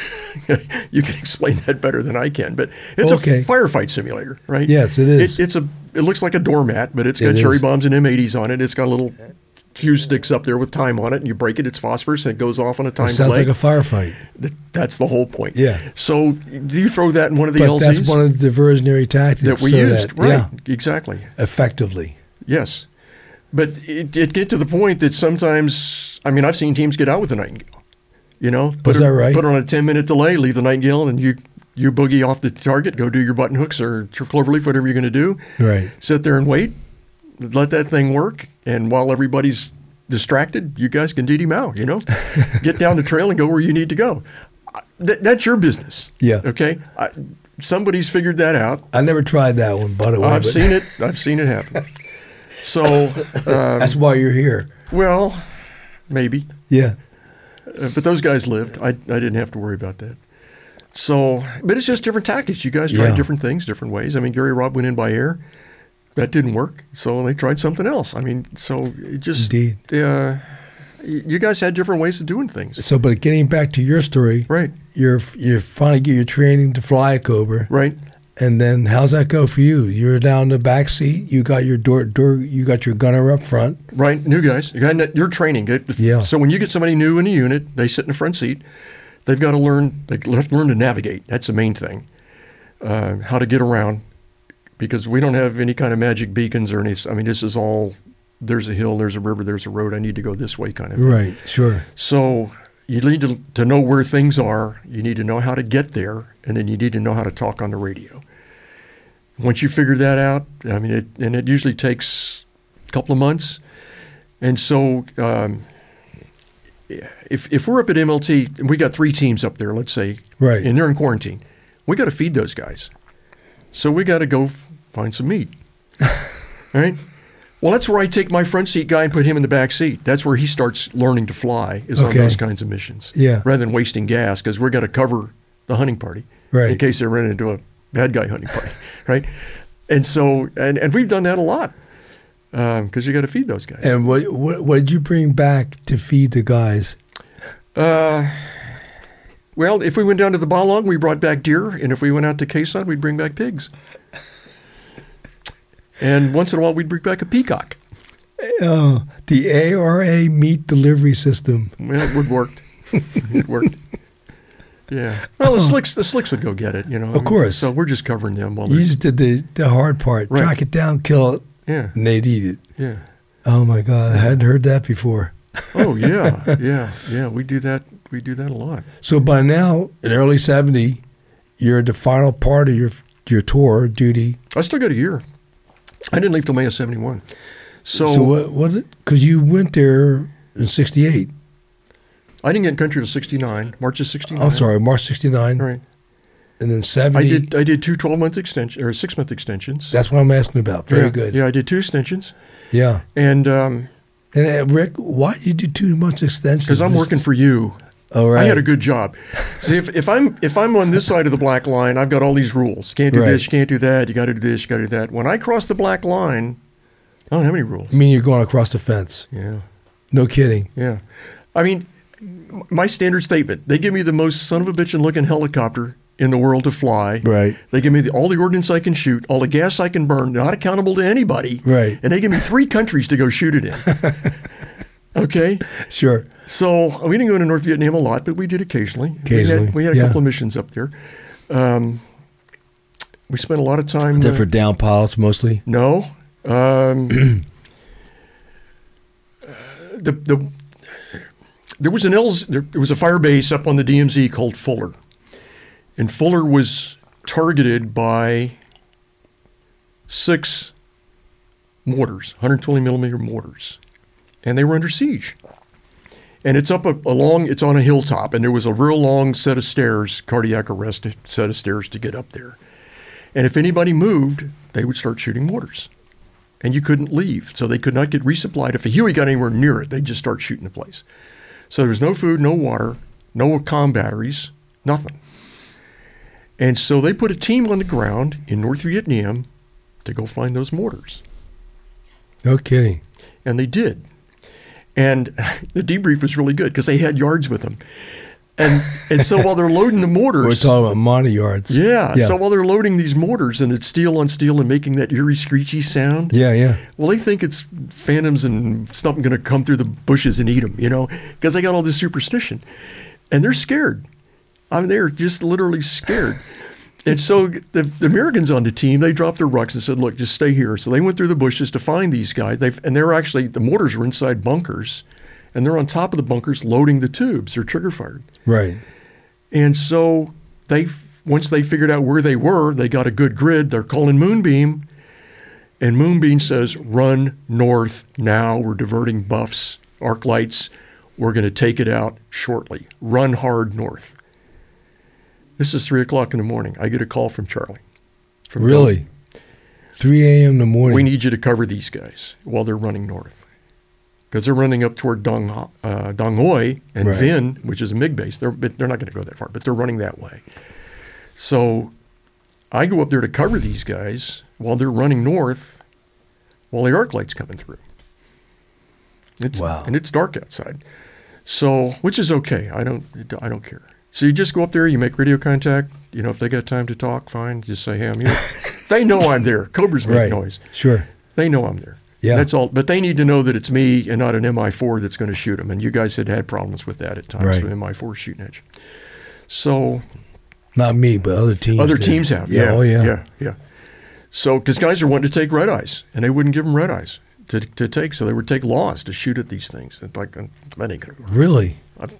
you can explain that better than I can, but it's Okay. a firefight simulator, right? Yes, it is. It looks like a doormat, but it's got It cherry is. bombs and M80s on it. It's got a little fuse sticks up there with time on it, and you break it, it's phosphorus, and it goes off on a time It sounds delay. like a firefight. That's the whole point. Yeah. So you throw that in one of the But LZs that's one of the diversionary tactics that we so used, that- right? Yeah, Exactly. effectively. Yes. But it get to the point that sometimes, I mean, I've seen teams get out with a Nightingale. You know, Is that right? Put on a 10-minute delay, leave the Nightingale, and you boogie off the target, go do your button hooks or cloverleaf, whatever you're going to do. Right. Sit there and wait, let that thing work, and while everybody's distracted, you guys can DD Mao, you know? Get down the trail and go where you need to go. That's your business. Yeah. Okay? Somebody's figured that out. I never tried that one, by the way. I've but seen it. I've seen it happen. So, That's why you're here. well, maybe. Yeah. But those guys lived. I didn't have to worry about that. So, but it's just different tactics. You guys tried Yeah. different things, different ways. I mean, Gary Robb went in by air. That didn't work. So they tried something else. I mean, so it just, Indeed. you guys had different ways of doing things. So, but getting back to your story, Right, you finally get your training to fly a Cobra, right. and then how's that go for you? You're down the back seat. You got your you got your gunner up front. Right, new guys. You're training. Yeah. So when you get somebody new in a unit, they sit in the front seat. They've got to learn. They have to learn to navigate. That's the main thing. How to get around, because we don't have any kind of magic beacons or any. I mean, this is all. There's a hill. There's a river. There's a road. I need to go this way, kind of thing. Right. Sure. So you need to know where things are. You need to know how to get there, and then you need to know how to talk on the radio. Once you figure that out, I mean, it usually takes a couple of months. And so if we're up at MLT, and we got 3 teams up there, let's say, Right. and they're in quarantine, we got to feed those guys. So we got to go find some meat. All right? Well, that's where I take my front seat guy and put him in the back seat. That's where he starts learning to fly, is on Okay. those kinds of missions. Yeah. Rather than wasting gas, because we're going to cover the hunting party Right. in case they run into a bad guy hunting party, right? And so, and we've done that a lot because you got to feed those guys. And what did you bring back to feed the guys? Well, if we went down to the Balong, we brought back deer, and if we went out to Quezon, we'd bring back pigs. And once in a while, we'd bring back a peacock. The ARA meat delivery system. Well, it worked. It worked. Yeah. Well, the slicks would go get it, you know. Of course. So we're just covering them while You they're. just did the hard part. Right. Track it down, kill it, Yeah. and they'd eat it. Yeah. Oh my God, I hadn't heard that before. Oh yeah, yeah. We do that. We do that a lot. So by now, in early '70, you're at the final part of your tour duty. I still got a year. I didn't leave till May of '71. So what? Because you went there in '68. I didn't get in country till '69, March of '69. I'm sorry, March '69, Right. and then '70. I did 2 12-month extensions or 6-month extensions. That's what I'm asking about. Very yeah, good. Yeah, I did 2 extensions, Yeah. and And Rick, why did you do 2 months extensions? because I'm working for you. All right. I had a good job. See, if I'm on this side of the black line, I've got all these rules. Can't do Right. this, you can't do that. You got to do this, you got to do that. When I cross the black line, I don't have any rules. I mean, you're going across the fence. Yeah, No kidding. yeah. I mean, my standard statement: they give me the most son of a bitchin' looking helicopter in the world to fly. Right. They give me all the ordnance I can shoot, all the gas I can burn, not accountable to anybody. Right. And they give me 3 countries to go shoot it in. Okay. Sure. So we didn't go to North Vietnam a lot, but we did occasionally. Occasionally, We had a yeah. couple of missions up there. We spent a lot of time. Is that for down pilots mostly? No. There was there was a fire base up on the DMZ called Fuller, and Fuller was targeted by 6 mortars, 120 millimeter mortars, and they were under siege. And it's up it's on a hilltop, and there was a real long set of stairs, cardiac arrest set of stairs to get up there. And if anybody moved, they would start shooting mortars. And you couldn't leave, so they could not get resupplied. If a Huey got anywhere near it, they'd just start shooting the place. So there was no food, no water, no comm batteries, nothing. And so they put a team on the ground in North Vietnam to go find those mortars. No kidding. And they did. And the debrief was really good because they had yards with them. And so while they're loading the mortars. We're talking about Monte yards. Yeah. So while they're loading these mortars and it's steel on steel and making that eerie, screechy sound. Yeah. Well, they think it's phantoms and something going to come through the bushes and eat them, because they got all this superstition. And they're scared. I mean, they're just literally scared. And so the Americans on the team, they dropped their rucks and said, look, just stay here. So they went through the bushes to find these guys. The mortars were inside bunkers, and they're on top of the bunkers loading the tubes. They're trigger fired. Right. And so once they figured out where they were, they got a good grid. They're calling Moonbeam. And Moonbeam says, run north now. We're diverting buffs, arc lights. We're going to take it out shortly. Run hard north. This is 3 o'clock in the morning. I get a call from Charlie. Really? 3 a.m. in the morning. We need you to cover these guys while they're running north. Because they're running up toward Dong Hoi and Right. Vinh, which is a MiG base. They're not going to go that far, but they're running that way. So I go up there to cover these guys while they're running north while the arc light's coming through. Wow. And it's dark outside. So, which is okay. I don't care. So you just go up there, you make radio contact. If they got time to talk, fine. Just say, hey, I'm here. They know I'm there. Cobras make noise. Sure. They know I'm there. Yeah. That's all. But they need to know that it's me and not an MI4 that's going to shoot them. And you guys had problems with that at times. Right. With MI4 shooting at you. So. Not me, but other teams. Other did. teams have. Yeah. Oh, yeah. Yeah. So, because guys are wanting to take red eyes, and they wouldn't give them red eyes to take. So they would take laws to shoot at these things. And that ain't going to work. Really?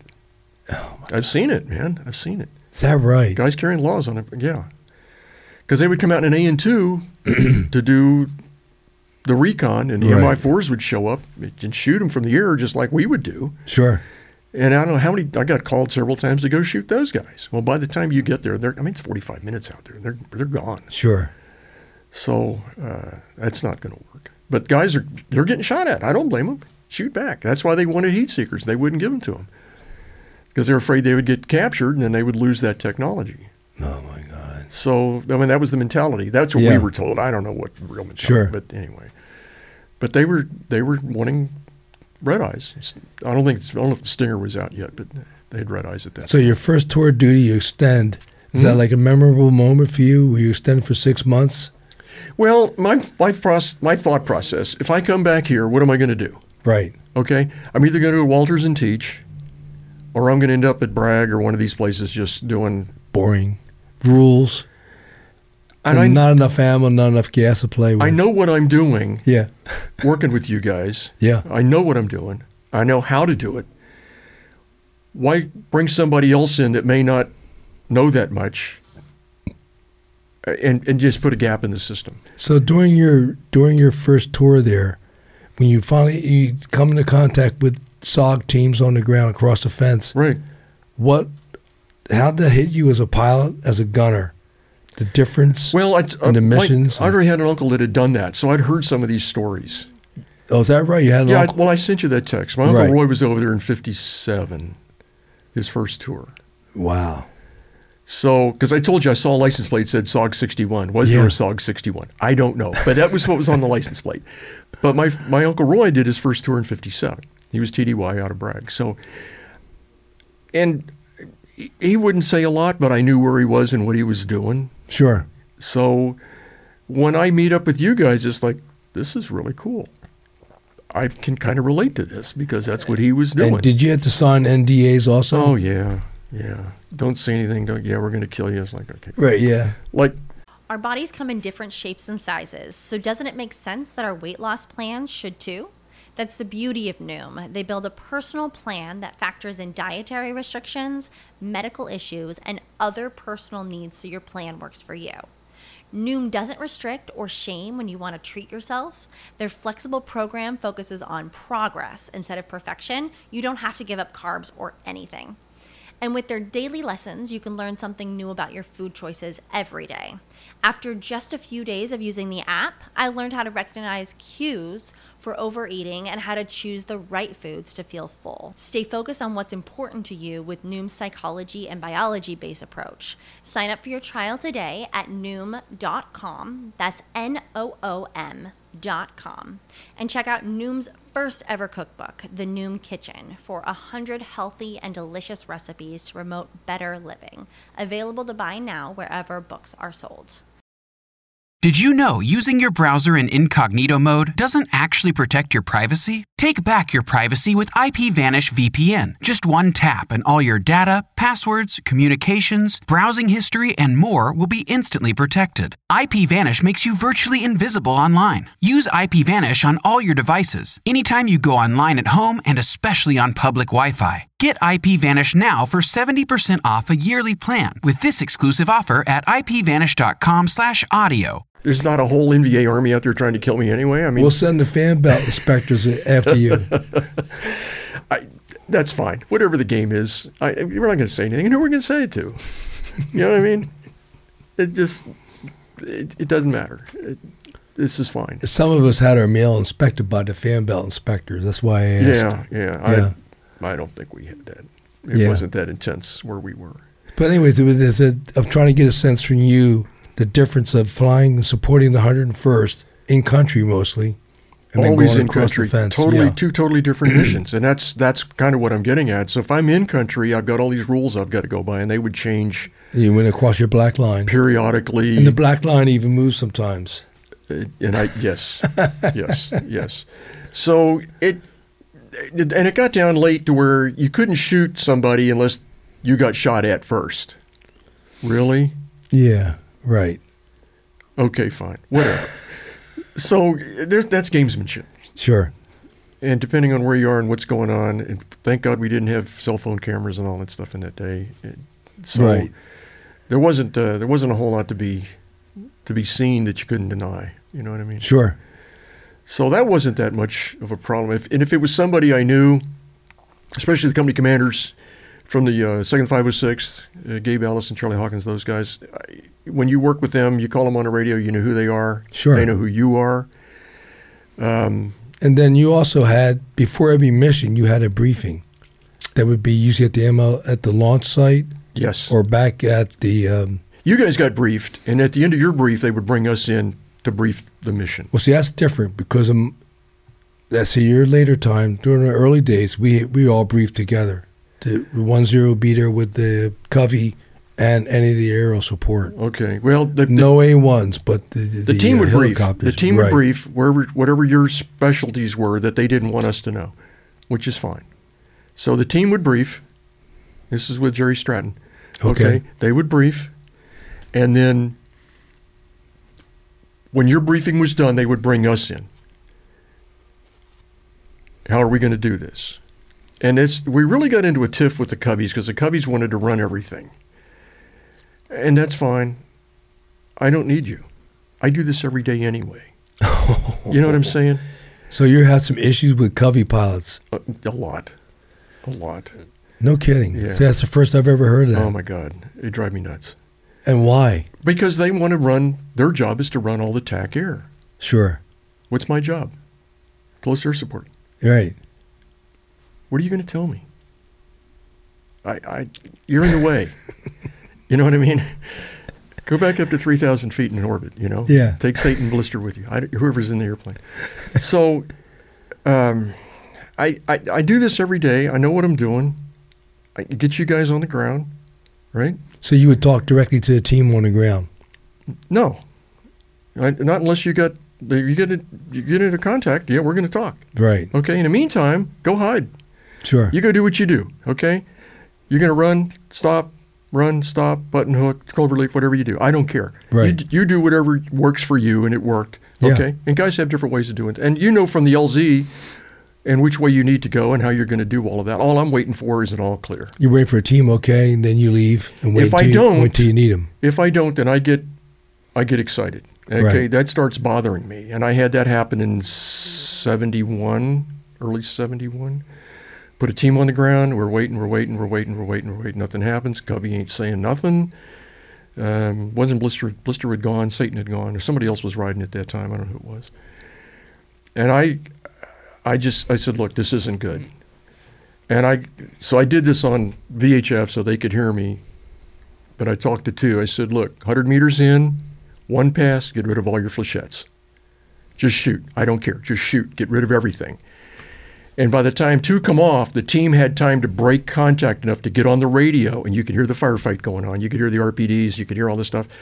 I've seen it, man. I've seen it. Is that right? Guys carrying laws on it, yeah. Because they would come out in an AN2 to do the recon, and the Right. MI4s would show up and shoot them from the air just like we would do. Sure. And I don't know how many, I got called several times to go shoot those guys. Well, by the time you get there, it's 45 minutes out there. They're gone. Sure. So that's not going to work. But guys, they're getting shot at. I don't blame them. Shoot back. That's why they wanted heat seekers. They wouldn't give them to them. Because they're afraid they would get captured and then they would lose that technology. Oh, my God. So, that was the mentality. That's what we were told. I don't know what the real mentality, Sure. but anyway. But they were wanting red eyes. I don't know if the Stinger was out yet, but they had red eyes at that So your first tour of duty, you extend. Is that like a memorable moment for you? Where you extend for 6 months? Well, my thought process, if I come back here, what am I going to do? Right. Okay? I'm either going to go to Walters and teach, or I'm going to end up at Bragg or one of these places just doing... Boring. Rules. And not enough ammo, not enough gas to play with. I know what I'm doing. Yeah. Working with you guys. Yeah. I know what I'm doing. I know how to do it. Why bring somebody else in that may not know that much and just put a gap in the system? So during your first tour there, when you finally come into contact with SOG teams on the ground across the fence, right? How did that hit you as a pilot, as a gunner? The difference in the missions? I already had an uncle that had done that, so I'd heard some of these stories. Oh, is that right? You had an uncle? I sent you that text. My Uncle Roy was over there in 57, his first tour. Wow. So, because I told you I saw a license plate that said SOG 61. Was there a SOG 61? I don't know, but that was what was on the license plate. But my Uncle Roy did his first tour in 57. He was TDY out of Bragg. So, and he wouldn't say a lot, but I knew where he was and what he was doing. Sure. So when I meet up with you guys, it's like, this is really cool. I can kind of relate to this because that's what he was doing. And did you have to sign NDAs also? Oh, yeah. Don't say anything. We're going to kill you. It's like, okay. Right, yeah. Like, Our bodies come in different shapes and sizes, so doesn't it make sense that our weight loss plans should too? That's the beauty of Noom. They build a personal plan that factors in dietary restrictions, medical issues, and other personal needs so your plan works for you. Noom doesn't restrict or shame when you want to treat yourself. Their flexible program focuses on progress instead of perfection. You don't have to give up carbs or anything. And with their daily lessons, you can learn something new about your food choices every day. After just a few days of using the app, I learned how to recognize cues for overeating and how to choose the right foods to feel full. Stay focused on what's important to you with Noom's psychology and biology-based approach. Sign up for your trial today at Noom.com. That's Noom.com. And check out Noom's first ever cookbook, The Noom Kitchen, for 100 healthy and delicious recipes to promote better living. Available to buy now wherever books are sold. Did you know using your browser in incognito mode doesn't actually protect your privacy? Take back your privacy with IPVanish VPN. Just one tap and all your data, passwords, communications, browsing history, and more will be instantly protected. IPVanish makes you virtually invisible online. Use IPVanish on all your devices, anytime you go online at home and especially on public Wi-Fi. Get IPVanish now for 70% off a yearly plan with this exclusive offer at ipvanish.com/audio. There's not a whole NVA army out there trying to kill me anyway. I mean, We'll send the fan belt inspectors after you. That's fine. Whatever the game is, we're not going to say anything. And who we're going to say it to? You know what I mean? It doesn't matter. This is fine. Some of us had our mail inspected by the fan belt inspectors. That's why I asked. Yeah. I don't think we had that. It wasn't that intense where we were. But anyways, I'm trying to get a sense from you the difference of flying and supporting the 101st in country mostly. And Always then going in across country. the fence. Two totally different missions. And that's kind of what I'm getting at. So if I'm in country, I've got all these rules I've got to go by, and they would change. You went across your black line. Periodically. And the black line even moves sometimes. Yes. So it got down late to where you couldn't shoot somebody unless you got shot at first. Really? Yeah, right. Okay, fine. Whatever. So that's gamesmanship. Sure. And depending on where you are and what's going on, and thank God we didn't have cell phone cameras and all that stuff in that day. So right. there wasn't a whole lot to be seen that you couldn't deny. You know what I mean? Sure. So that wasn't that much of a problem. If it was somebody I knew, especially the company commanders from the 2nd 506th, Gabe Allison, Charlie Hawkins, those guys, when you work with them, you call them on the radio, you know who they are. Sure. They know who you are. And then you also had, before every mission, you had a briefing that would be usually at the launch site. Yes. Or back at the... you guys got briefed, and at the end of your brief, they would bring us in to brief the mission. Well, see, that's different because that's a year later time. During the early days, we all briefed together. The 1-0 beater with the Covey and any of the aerial support. Okay. Well, no A1s, but the team would brief. Helicopters. The team would brief whatever your specialties were that they didn't want us to know, which is fine. So the team would brief. This is with Jerry Stratton. Okay. They would brief, and then when your briefing was done, they would bring us in. How are we going to do this? And we really got into a tiff with the Cubbies because the Cubbies wanted to run everything. And that's fine. I don't need you. I do this every day anyway. You know what I'm saying? So you had some issues with Covey pilots? A lot. No kidding. Yeah. See, that's the first I've ever heard of that. Oh, my God. It drive me nuts. And why? Because they want to run, their job is to run all the TAC air. Sure. What's my job? Close air support. Right. What are you going to tell me? You're in the way. You know what I mean? Go back up to 3,000 feet in orbit, you know? Yeah. Take Satan Blister with you, whoever's in the airplane. So I do this every day. I know what I'm doing. I get you guys on the ground, right? So you would talk directly to the team on the ground? No. Not unless you get into contact. Yeah, we're going to talk. Right. Okay, in the meantime, go hide. Sure. You go do what you do, okay? You're going to run, stop, run, stop, button hook, clover leaf, whatever you do. I don't care. Right. You do whatever works for you, and it worked. Yeah. Okay? And guys have different ways of doing it. And you know from the LZ and which way you need to go and how you're going to do all of that. All I'm waiting for is an all clear. You wait for a team, okay, and then you leave and wait wait till you need them. If I don't, then I get excited. Okay, Right. that starts bothering me. And I had that happen in 71, early 71. Put a team on the ground. We're waiting. Nothing happens. Cubby ain't saying nothing. Wasn't Blister. Blister had gone. Satan had gone. Or somebody else was riding at that time. I don't know who it was. And I said, look, this isn't good. And so I did this on VHF so they could hear me. But I talked to two. I said, look, 100 meters in, one pass, get rid of all your flechettes. Just shoot. I don't care. Just shoot. Get rid of everything. And by the time two come off, the team had time to break contact enough to get on the radio, and you could hear the firefight going on. You could hear the RPDs. You could hear all this stuff.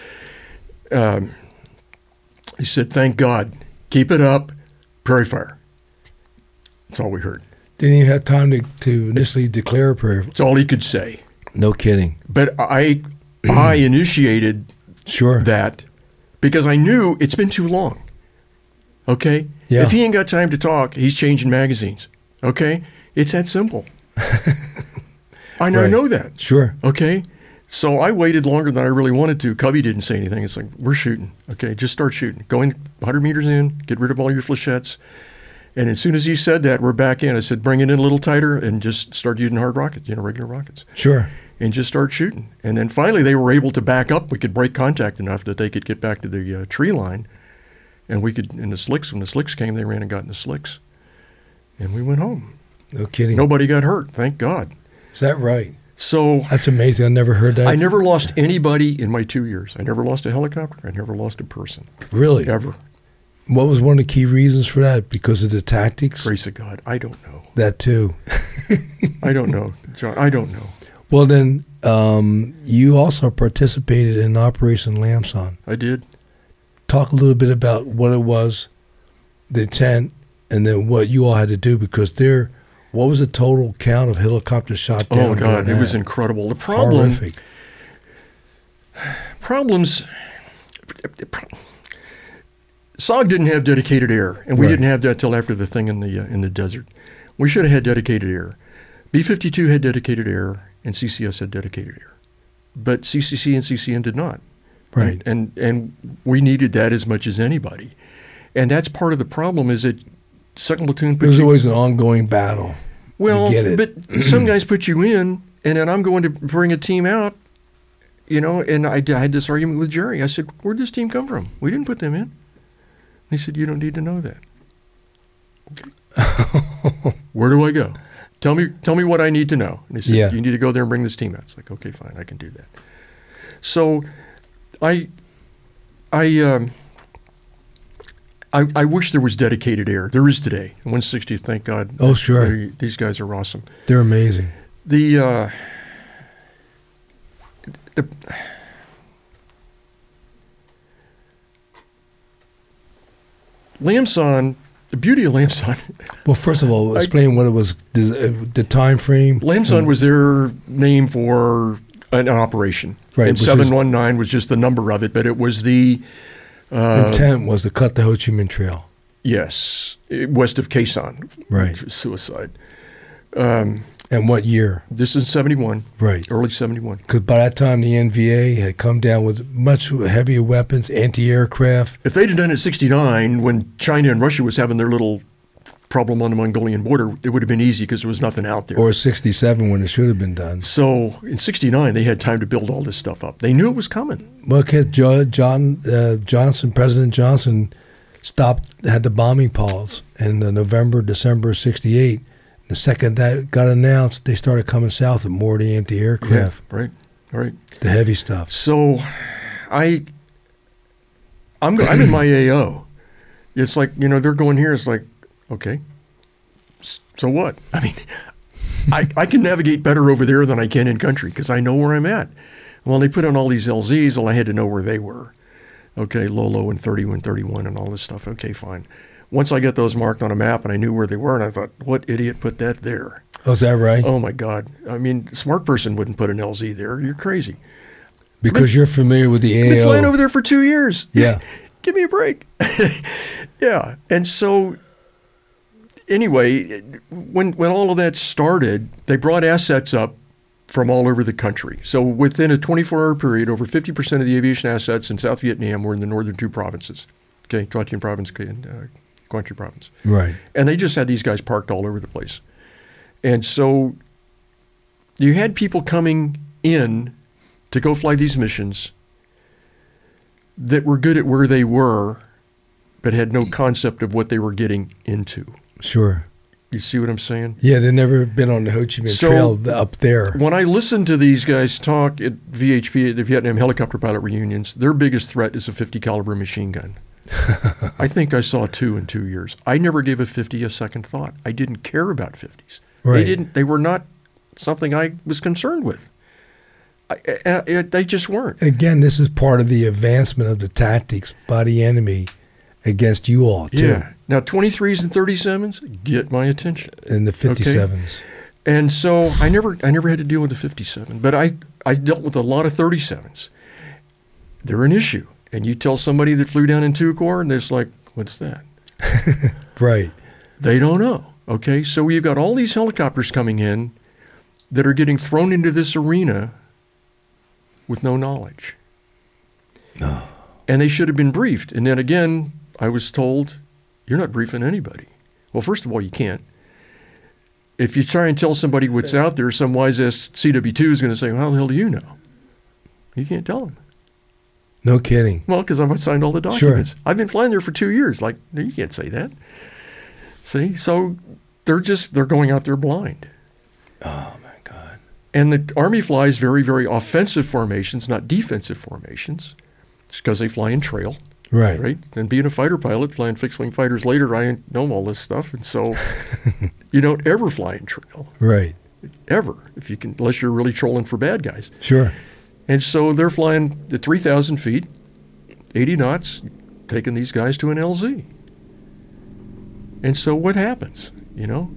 He said, thank God. Keep it up. Prairie fire. That's all we heard. Didn't even have time to initially declare a prayer. That's all he could say. No kidding. But I initiated Sure. that because I knew it's been too long. Okay? Yeah. If he ain't got time to talk, he's changing magazines. Okay? It's that simple. I know that. Sure. Okay? So I waited longer than I really wanted to. Cubby didn't say anything. It's like, we're shooting. Okay? Just start shooting. Going 100 meters in, get rid of all your flechettes. And as soon as he said that, we're back in. I said, bring it in a little tighter and just start using hard rockets, regular rockets. Sure. And just start shooting. And then finally they were able to back up. We could break contact enough that they could get back to the tree line. And we could, in the slicks, when the slicks came, they ran and got in the slicks. And we went home. No kidding. Nobody got hurt, thank God. Is that right? So That's amazing. I never heard that. I never lost anybody in my 2 years. I never lost a helicopter. I never lost a person. Really? Ever. What was one of the key reasons for that? Because of the tactics? Grace of God. I don't know. That too. I don't know, John. I don't know. Well, then you also participated in Operation Lamson. I did. Talk a little bit about what it was, the intent, and then what you all had to do, because what was the total count of helicopters shot down? Oh, God, during it was that? incredible. The Horrific. problems, SOG didn't have dedicated air, and we Right. didn't have that till after the thing in the desert. We should have had dedicated air. B-52 had dedicated air, and CCS had dedicated air. But CCC and CCN did not. Right. And we needed that as much as anybody. And that's part of the problem is that second platoon It was always an ongoing battle. well, You get it. but some guys put you in, and then I'm going to bring a team out, and I had this argument with Jerry. I said, where'd this team come from? We didn't put them in. And he said, you don't need to know that. Where do I go? Tell me what I need to know. And he said, Yeah. you need to go there and bring this team out. It's like, okay, fine, I can do that. So I wish there was dedicated air. There is today. 160, thank God. Oh, sure. These guys are awesome. They're amazing. The Lamson, the beauty of Lamson, Well, first of all, explain what it was, the time frame. Lamson was their name for an operation. Right, And which is- 719 was just the number of it, but it was the, intent was to cut the Ho Chi Minh Trail. yes, west of Quezon. Right. Which was suicide. And what year? This is 71. Right. Early 71. Because by that time, the NVA had come down with much heavier weapons, anti-aircraft. If they'd have done it 69 when China and Russia was having their little problem on the Mongolian border, it would have been easy because there was nothing out there. Or 67 when it should have been done. So in 69, they had time to build all this stuff up. They knew it was coming. Well, Johnson, President Johnson, had the bombing pause in November, December of 68. The second that got announced, they started coming south with more of the anti-aircraft, Right, right. the heavy stuff. So I'm in my AO. It's like, they're going here. It's like, okay, so what? I mean, I can navigate better over there than I can in country because I know where I'm at. Well, they put on all these LZs. Well, I had to know where they were. Okay, Lolo and 3131 and all this stuff. Okay, fine. Once I got those marked on a map and I knew where they were, and I thought, what idiot put that there? Oh, is that right? Oh, my God. I mean, a smart person wouldn't put an LZ there. You're crazy. Because you're familiar with the AO. I've been flying over there for 2 years. Yeah. Give me a break. Yeah. And so, anyway, when all of that started, they brought assets up from all over the country. So within a 24-hour period, over 50% of the aviation assets in South Vietnam were in the northern two provinces, okay, Tra Tien Province and Quang Tri Province. Right. And they just had these guys parked all over the place. And so you had people coming in to go fly these missions that were good at where they were, but had no concept of what they were getting into. Sure. You see what I'm saying? Yeah, they've never been on the Ho Chi Minh Trail up there. When I listen to these guys talk at VHP, at the Vietnam helicopter pilot reunions, their biggest threat is a 50 caliber machine gun. I think I saw 2 in 2 years. I never gave a 50 a second thought. I didn't care about 50s. Right. They were not something I was concerned with. They just weren't. Again, this is part of the advancement of the tactics by the enemy against you all, too. Yeah. Now, 23s and 37s get my attention. And the 57s. Okay? And so I never had to deal with the 57, but I dealt with a lot of 37s. They're an issue. And you tell somebody that flew down in 2 Corps, and they're just like, what's that? Right. They don't know. Okay, so we've got all these helicopters coming in that are getting thrown into this arena with no knowledge. No. And they should have been briefed. And then again, I was told, you're not briefing anybody. Well, first of all, you can't. If you try and tell somebody what's out there, some wise-ass CW2 is going to say, well, how the hell do you know? You can't tell them. No kidding. Well, because I've signed all the documents. Sure. I've been flying there for 2 years. Like, no, you can't say that. See? So they're going out there blind. Oh, my God. And the Army flies very, very offensive formations, not defensive formations. It's because they fly in trail. Right. And being a fighter pilot, flying fixed-wing fighters later, I know all this stuff. And so you don't ever fly in trail. Right. Ever. If you can, unless you're really trolling for bad guys. Sure. And so they're flying at 3,000 feet, 80 knots, taking these guys to an LZ. And so what happens, you know?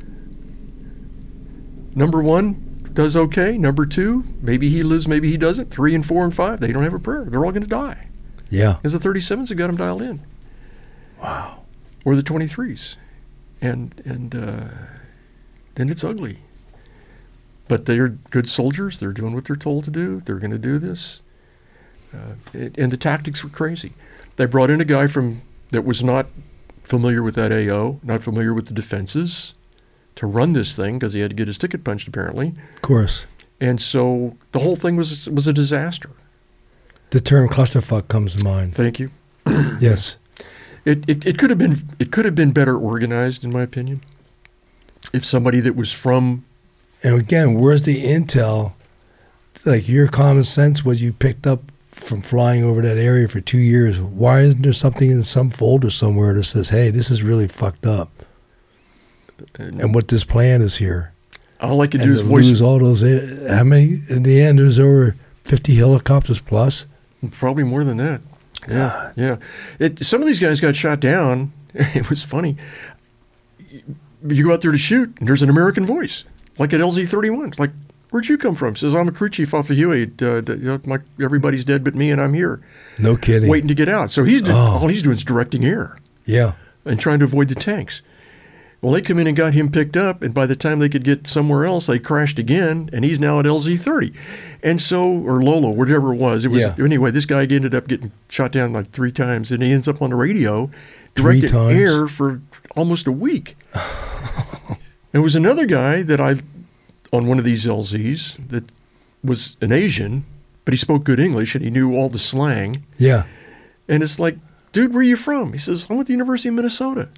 Number 1 does okay. Number 2, maybe he lives, maybe he doesn't. 3 and 4 and 5, they don't have a prayer. They're all going to die. Yeah. Because the 37s have got them dialed in. Wow. Or the 23s. And then it's ugly. But they're good soldiers. They're doing what they're told to do. They're going to do this. And the tactics were crazy. They brought in a guy that was not familiar with that AO, not familiar with the defenses, to run this thing because he had to get his ticket punched, apparently. Of course. And so the whole thing was a disaster. The term clusterfuck comes to mind. Thank you. Yes. It could have been better organized, in my opinion, if somebody that was from. And again, where's the intel? Like your common sense, what you picked up from flying over that area for 2 years. Why isn't there something in some folder somewhere that says, "Hey, this is really fucked up," and what this plan is here? All I could and do is voice lose all those. How many in the end? There's over 50 helicopters plus. Probably more than that. Yeah, yeah. Some of these guys got shot down. It was funny. You go out there to shoot, and there's an American voice, like at LZ-31. Like, where'd you come from? Says, I'm a crew chief off of Huey. Everybody's dead but me, and I'm here. No kidding. Waiting to get out. So all he's doing is directing air. Yeah. And trying to avoid the tanks. Well, they come in and got him picked up, and by the time they could get somewhere else, they crashed again, and he's now at LZ-30. And so, or Lolo, whatever it was. Anyway, this guy ended up getting shot down like 3 times, and he ends up on the radio directing air for almost a week. There was another guy that on one of these LZs that was an Asian, but he spoke good English, and he knew all the slang. Yeah. And it's like, dude, where are you from? He says, I'm at the University of Minnesota.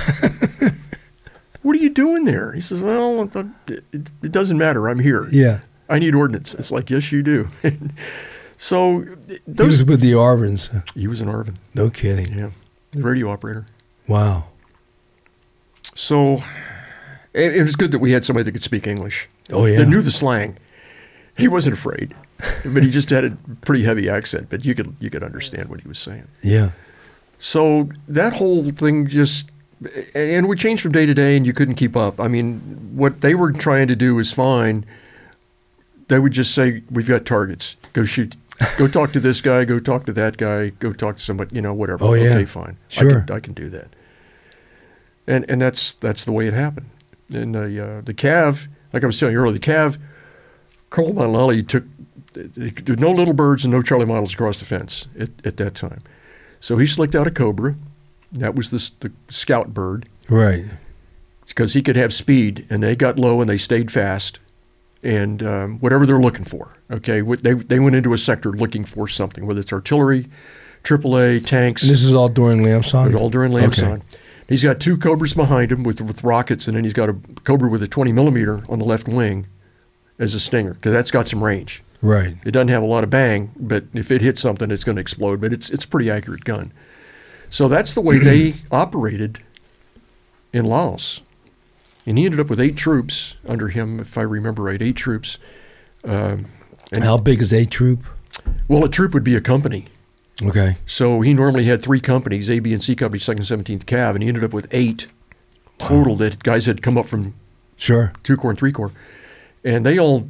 What are you doing there? He says, well, it doesn't matter. I'm here. Yeah. I need ordnance. It's like, yes, you do. So he was with the Arvins. He was an Arvin. No kidding. Yeah. The radio operator. Wow. So it was good that we had somebody that could speak English. Oh, yeah. That knew the slang. He wasn't afraid, but he just had a pretty heavy accent, but you could understand what he was saying. Yeah. So that whole thing just, and it would change from day to day, and you couldn't keep up. I mean, what they were trying to do was fine. They would just say, "We've got targets. Go shoot. Go talk to this guy. Go talk to that guy. Go talk to somebody. Whatever." Oh, yeah. Okay, fine. Sure. I can do that. And that's the way it happened. And the Cav, like I was telling you earlier, the Cav, Colonel Malali took no little birds and no Charlie models across the fence at that time. So he slicked out a Cobra. That was the scout bird. Right. Because he could have speed, and they got low and they stayed fast, and whatever they're looking for. Okay, they went into a sector looking for something, whether it's artillery, AAA, tanks. And this is all during Lamson? All during Lamson. Okay. He's got 2 Cobras behind him with rockets, and then he's got a Cobra with a 20 millimeter on the left wing as a stinger, because that's got some range. Right. It doesn't have a lot of bang, but if it hits something, it's going to explode. But it's a pretty accurate gun. So that's the way they operated in Laos. And he ended up with 8 troops under him, if I remember right, 8 troops. And how big is a troop? Well, a troop would be a company. Okay. So he normally had 3 companies, A, B, and C company, 2nd, 17th Cav, and he ended up with 8 total that guys had come up from Sure. 2 Corps and 3 Corps. And they all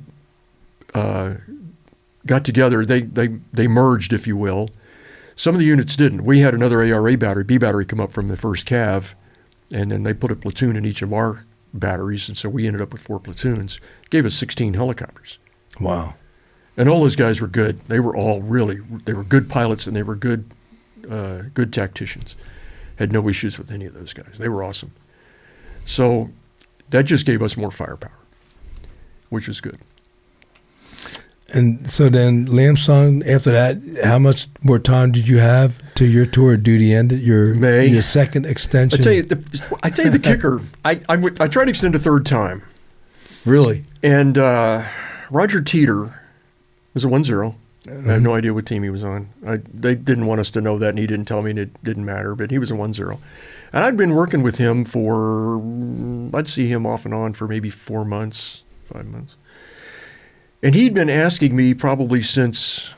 got together. They merged, if you will. Some of the units didn't. We had another ARA battery, B battery, come up from the 1st Cav, and then they put a platoon in each of our batteries, and so we ended up with 4 platoons. Gave us 16 helicopters. Wow. And all those guys were good. They were all they were good pilots, and they were good tacticians. Had no issues with any of those guys. They were awesome. So that just gave us more firepower, which was good. And so then Lamson, after that, how much more time did you have till your tour of duty ended? Your second extension? I tell you the kicker. I tried to extend a 3rd time. Really? And Roger Teeter was a 1-0. I have no idea what team he was on. They didn't want us to know that, and he didn't tell me, and it didn't matter, but he was a 1-0. And I'd been working with him I'd see him off and on for maybe 4 months, 5 months. And he'd been asking me probably since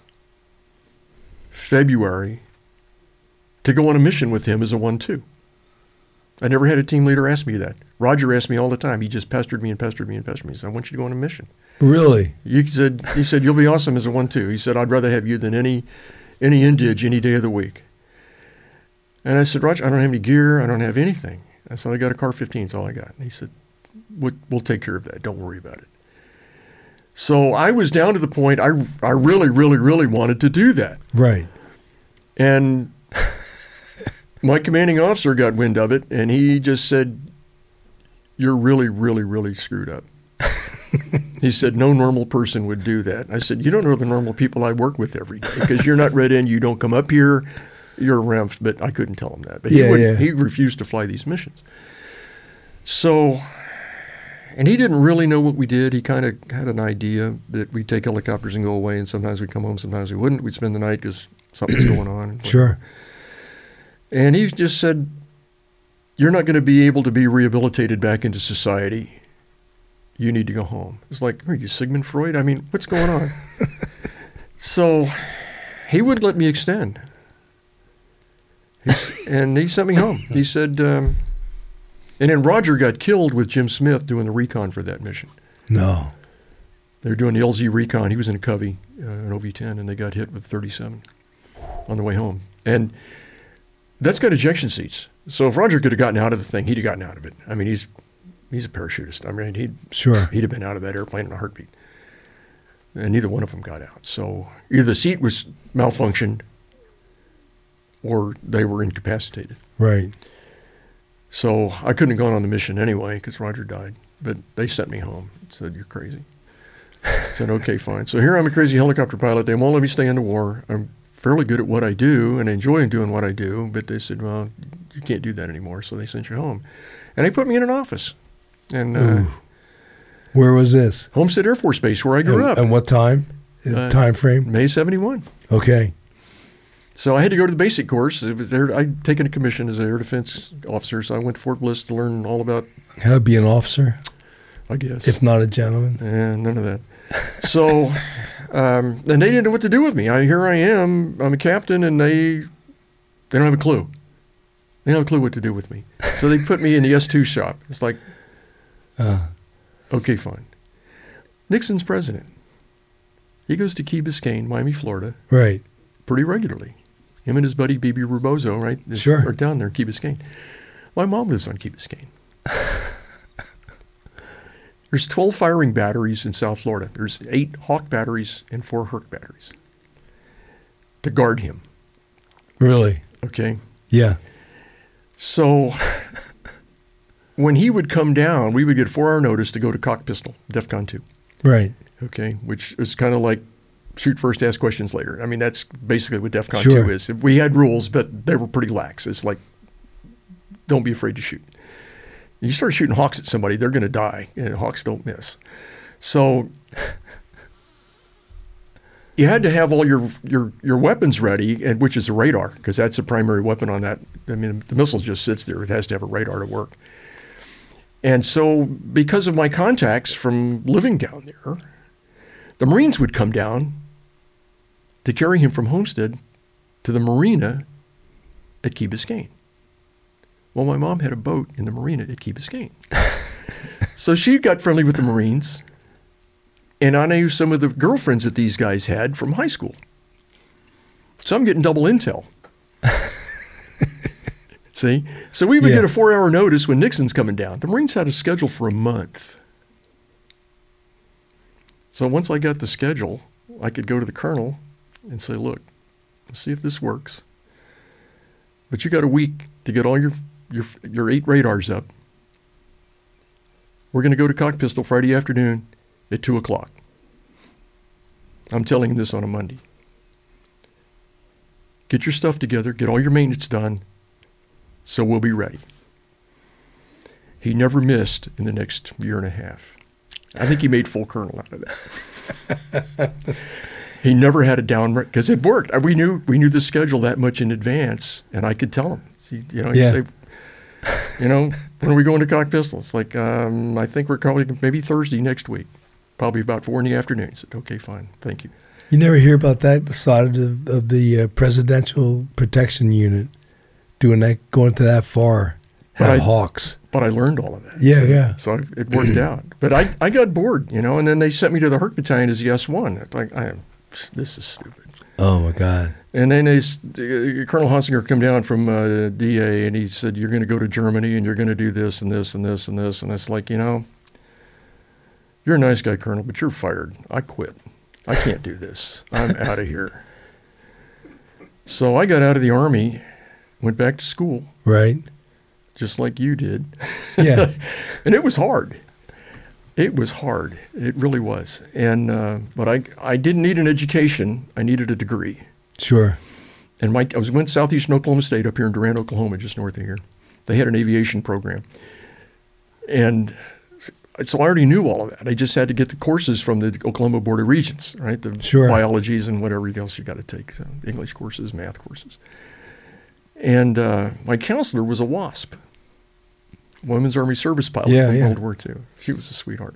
February to go on a mission with him as a 1-2. I never had a team leader ask me that. Roger asked me all the time. He just pestered me and pestered me and pestered me. He said, "I want you to go on a mission." Really? He said, "You'll be awesome as a 1-2." He said, "I'd rather have you than any indige any day of the week." And I said, "Roger, I don't have any gear. I don't have anything." I said, "I got a Car 15. That's all I got." And he said, "We'll take care of that. Don't worry about it." So I was down to the point I really, really, really wanted to do that. Right. And my commanding officer got wind of it, and he just said, "You're really, really, really screwed up." He said, "No normal person would do that." I said, "You don't know the normal people I work with every day, because you're not read in, you don't come up here, you're a REMF." But I couldn't tell him that. But he refused to fly these missions. So... And he didn't really know what we did. He kind of had an idea that we'd take helicopters and go away, and sometimes we'd come home, sometimes we wouldn't. We'd spend the night because something's going on. Sure. And he just said, "You're not going to be able to be rehabilitated back into society. You need to go home." It's like, are you Sigmund Freud? I mean, what's going on? So he wouldn't let me extend. And he sent me home. He said... And then Roger got killed with Jim Smith doing the recon for that mission. No. They were doing the LZ recon. He was in a Covey, an OV-10, and they got hit with 37 on the way home. And that's got ejection seats. So if Roger could have gotten out of the thing, he'd have gotten out of it. I mean, he's a parachutist. I mean, he'd have been out of that airplane in a heartbeat. And neither one of them got out. So either the seat was malfunctioned or they were incapacitated. Right. So I couldn't have gone on the mission anyway because Roger died. But they sent me home and said, "You're crazy." I said, "Okay, fine." So here I'm a crazy helicopter pilot. They won't let me stay in the war. I'm fairly good at what I do, and I enjoy doing what I do. But they said, "Well, you can't do that anymore." So they sent you home. And they put me in an office. And where was this? Homestead Air Force Base, where I grew up. And what time? Time frame? May 71. Okay. So I had to go to the basic course. I'd taken a commission as an air defense officer, so I went to Fort Bliss to learn all about... How to be an officer? I guess. If not a gentleman? None of that. So, and they didn't know what to do with me. Here I am, I'm a captain, and they don't have a clue. They don't have a clue what to do with me. So they put me in the S2 shop. It's like, Okay, fine. Nixon's president. He goes to Key Biscayne, Miami, Florida, Right. pretty regularly. Him and his buddy B.B. Rebozo, right? Sure. Are down there in Key Biscayne. My mom lives on Key Biscayne. There's 12 firing batteries in South Florida. There's 8 Hawk batteries and 4 Herc batteries to guard him. Really? Okay? Yeah. So when he would come down, we would get 4-hour notice to go to Cock Pistol, DEFCON 2. Right. Okay? Which is kind of like shoot first, ask questions later. I mean, that's basically what DEFCON Sure. 2 is. We had rules, but they were pretty lax. It's like, don't be afraid to shoot. You start shooting hawks at somebody, they're going to die. And hawks don't miss. So you had to have all your weapons ready, and which is a radar, because that's the primary weapon on that. I mean, the missile just sits there. It has to have a radar to work. And so because of my contacts from living down there, the Marines would come down to carry him from Homestead to the marina at Key Biscayne. Well, my mom had a boat in the marina at Key Biscayne. So she got friendly with the Marines, and I knew some of the girlfriends that these guys had from high school. So I'm getting double intel. See? So we would get a 4-hour notice when Nixon's coming down. The Marines had a schedule for a month. So once I got the schedule, I could go to the colonel and say, look, let's see if this works. But you got a week to get all your 8 radars up. We're going to go to Cock Pistol Friday afternoon at 2 o'clock. I'm telling him this on a Monday. Get your stuff together, get all your maintenance done, so we'll be ready. He never missed in the next year and a half. I think he made full colonel out of that. He never had a down, because it worked. We knew the schedule that much in advance, and I could tell him. See, he'd say, when are we going to Cock Pistol? It's like, I think we're probably maybe Thursday next week, probably about 4 in the afternoon. I said, okay, fine, thank you. You never hear about that, the side of the Presidential Protection Unit doing that, going to that far, have hawks. But I learned all of that. Yeah. So it worked out. But I got bored, and then they sent me to the Herc Battalion as the S1. It's like, this is stupid. Oh, my God. And then Colonel Hunsinger come down from DA, and he said, you're going to go to Germany, and you're going to do this and this and this and this. And it's like, you're a nice guy, Colonel, but you're fired. I quit. I can't do this. I'm out of here. So I got out of the Army, went back to school. Right. Just like you did. Yeah. And it was hard. It was hard. It really was. And but I didn't need an education. I needed a degree. Sure. And I went southeastern Oklahoma State, up here in Durant, Oklahoma, just north of here. They had an aviation program. And so I already knew all of that. I just had to get the courses from the Oklahoma Board of Regents, right? The biologies and whatever else you got to take, so English courses, math courses. And my counselor was a WASP, Women's Army Service Pilot from World War II. She was a sweetheart.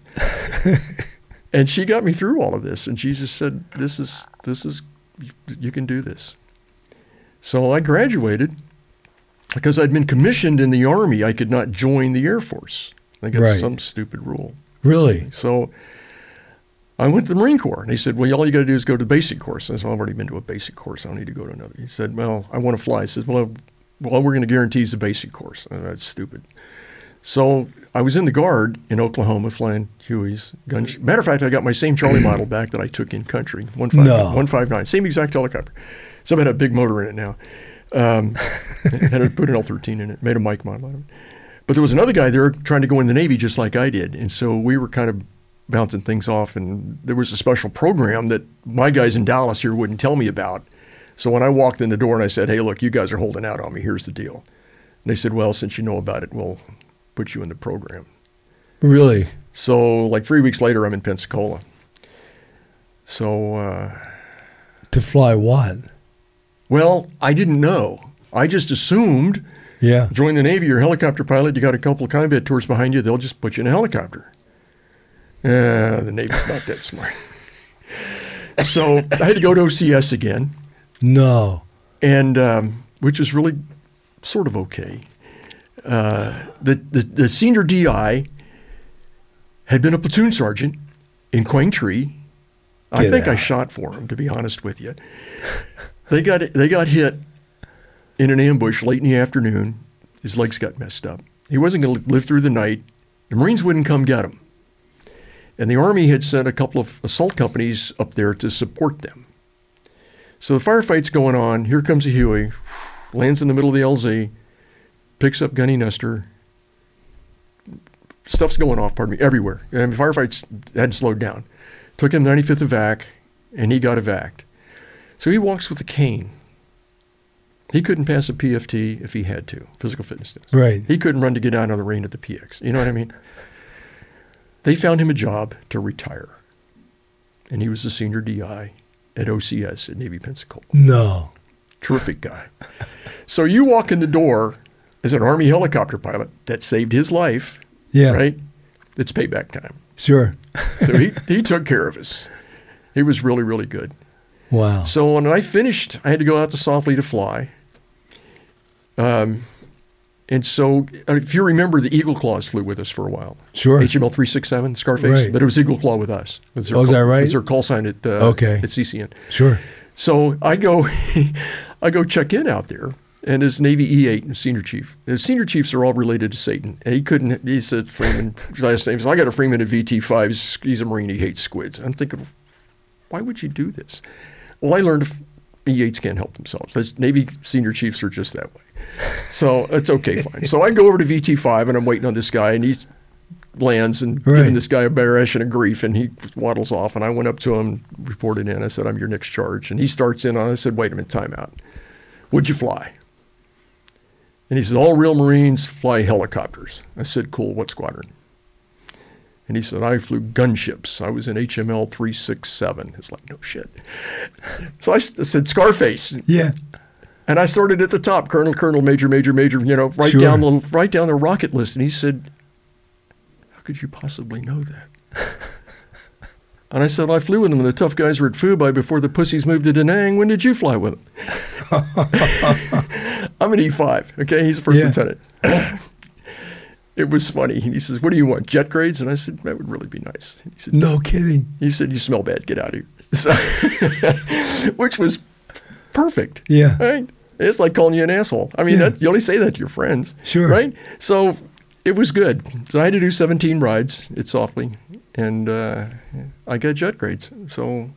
And she got me through all of this, and she just said, this is you can do this. So I graduated. Because I'd been commissioned in the Army, I could not join the Air Force. They got some stupid rule. Really? So I went to the Marine Corps, and they said, well, all you got to do is go to the basic course. I said, well, I've already been to a basic course. I don't need to go to another. He said, well, I want to fly. I said, well, all we're going to guarantee is the basic course. That's stupid. So I was in the Guard in Oklahoma flying Hueys. Matter of fact, I got my same Charlie model back that I took in country, 159, same exact helicopter. Some had a big motor in it now. Had to put an L-13 in it, made a Mike model out of it. But there was another guy there trying to go in the Navy just like I did. And so we were kind of bouncing things off, and there was a special program that my guys in Dallas here wouldn't tell me about. So when I walked in the door and I said, hey, look, you guys are holding out on me. Here's the deal. And they said, well, since you know about it, we'll put you in the program. Really? So like 3 weeks later, I'm in Pensacola. So to fly what? Well, I didn't know. I just assumed, join the Navy, you're a helicopter pilot, you got a couple of combat tours behind you, they'll just put you in a helicopter. The Navy's not that smart. So I had to go to OCS again. No. And which was really sort of okay. The senior DI had been a platoon sergeant in Quang Tri. I Get think I out. shot for him, to be honest with you. They got hit in an ambush late in the afternoon. His legs got messed up. He wasn't going to live through the night. The Marines wouldn't come get him. And the Army had sent a couple of assault companies up there to support them. So the firefight's going on. Here comes a Huey, lands in the middle of the LZ, picks up Gunny Nestor. Stuff's going off, everywhere. And the firefights hadn't slowed down. Took him 95th evac, and he got evac'd. So he walks with a cane. He couldn't pass a PFT if he had to, physical fitness test. Right. He couldn't run to get out of the rain at the PX. You know what I mean? They found him a job to retire. And he was a senior DI at OCS at Navy Pensacola. No. Terrific guy. So you walk in the door as an Army helicopter pilot that saved his life, Yeah. right? It's payback time. Sure. So he took care of us. He was really, really good. Wow. So when I finished, I had to go out to Softly to fly. And so if you remember, the Eagle Claws flew with us for a while. Sure. HML 367, Scarface. Right. But it was Eagle Claw with us. Is that right? It's their call sign at Okay. at CCN. Sure. So I go check in out there, and his Navy E8 senior chief. The senior chiefs are all related to Satan. And he said Freeman, last name. So I got a Freeman at VT5. He's a Marine. He hates squids. I'm thinking, why would you do this? Well, I learned E8s can't help themselves. Navy senior chiefs are just that way. So it's okay, fine. So I go over to VT5, and I'm waiting on this guy, and he lands and giving this guy a bearish and a grief, and he waddles off. And I went up to him, reported in. I said, I'm your next charge. And he starts in on. I said, wait a minute, time out. Would you fly? And he says, all real Marines fly helicopters. I said, cool, what squadron? And he said, I flew gunships. I was in HML 367. It's like, no shit. So I said, Scarface. Yeah. And I started at the top, Colonel, Major, right Sure. down the rocket list. And he said, how could you possibly know that? And I said, I flew with them when the tough guys were at Fubai before the pussies moved to Da Nang. When did you fly with them? I'm an E5, okay? He's a first lieutenant. It was funny. He says, what do you want, jet grades? And I said, that would really be nice. He said, No kidding. He said, you smell bad, get out of here. So, which was perfect. Yeah. Right? It's like calling you an asshole. I mean, you only say that to your friends. Sure. Right? So it was good. So I had to do 17 rides at Softly, and I got jet grades. So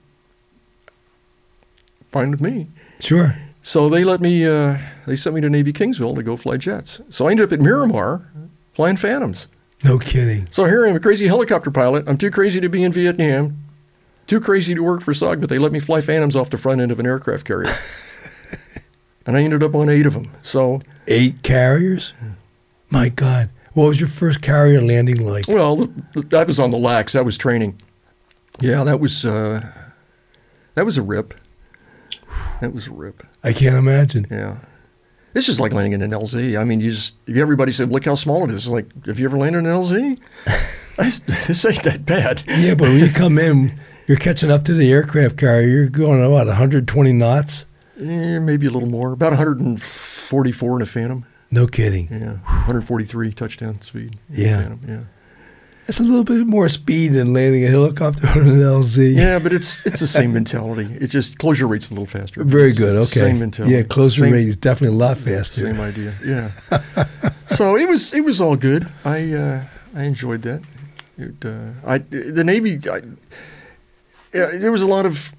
fine with me. Sure. So they let me, they sent me to Navy Kingsville to go fly jets. So I ended up at Miramar flying Phantoms. No kidding. So here I am, a crazy helicopter pilot. I'm too crazy to be in Vietnam, too crazy to work for SOG, but they let me fly Phantoms off the front end of an aircraft carrier. And I ended up on 8 of them. So 8 carriers? My God. What was your first carrier landing like? Well, that was on the Lax. That was training. Yeah, that was a rip. That was a rip. I can't imagine. Yeah. This is like landing in an LZ. I mean, everybody said, look how small it is. Like, have you ever landed in an LZ? This ain't that bad. Yeah, but when you come in, you're catching up to the aircraft carrier. You're going, 120 knots? Maybe a little more. About 144 in a Phantom. No kidding. Yeah. 143 touchdown speed. In Yeah. a Phantom. Yeah. That's a little bit more speed than landing a helicopter on an LZ. Yeah, but it's the same mentality. It just closure rate's a little faster. Very It's good. the Okay. Same mentality. Yeah, closure Same- rate is definitely a lot faster. Same idea. Yeah. So it was all good. I enjoyed that. The Navy. There was a lot of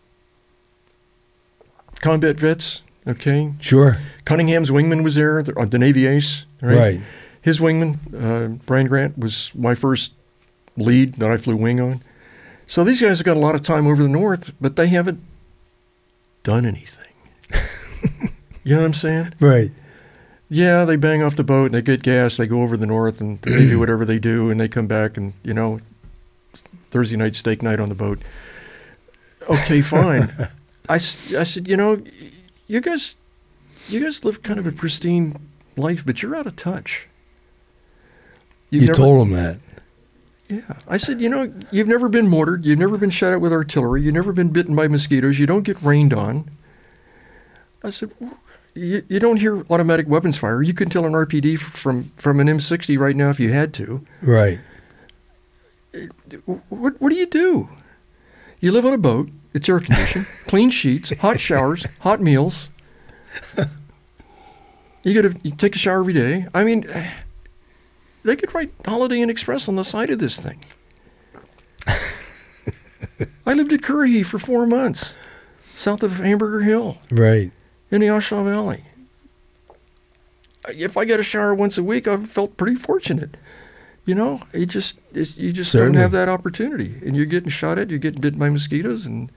combat vets. Okay. Sure. Cunningham's wingman was there. The Navy ace. Right. His wingman, Brian Grant, was my first lead that I flew wing on. So these guys have got a lot of time over the north, but they haven't done anything. You know what I'm saying? Right. Yeah, they bang off the boat and they get gas. They go over the north and they do whatever they do, and they come back and Thursday night steak night on the boat. Okay, fine. I said, you guys live kind of a pristine life, but you're out of touch. You told them that. Yeah. I said, you've never been mortared. You've never been shot at with artillery. You've never been bitten by mosquitoes. You don't get rained on. I said, you don't hear automatic weapons fire. You couldn't tell an RPD from an M60 right now if you had to. Right. what do you do? You live on a boat. It's air conditioned, clean sheets, hot showers, hot meals. You take a shower every day. I mean, they could write Holiday Inn Express on the side of this thing. I lived at Currahee for 4 months, south of Hamburger Hill. Right. In the Oshawa Valley. If I got a shower once a week, I felt pretty fortunate. You know, you just don't have that opportunity, and you're getting shot at. You're getting bitten by mosquitoes, and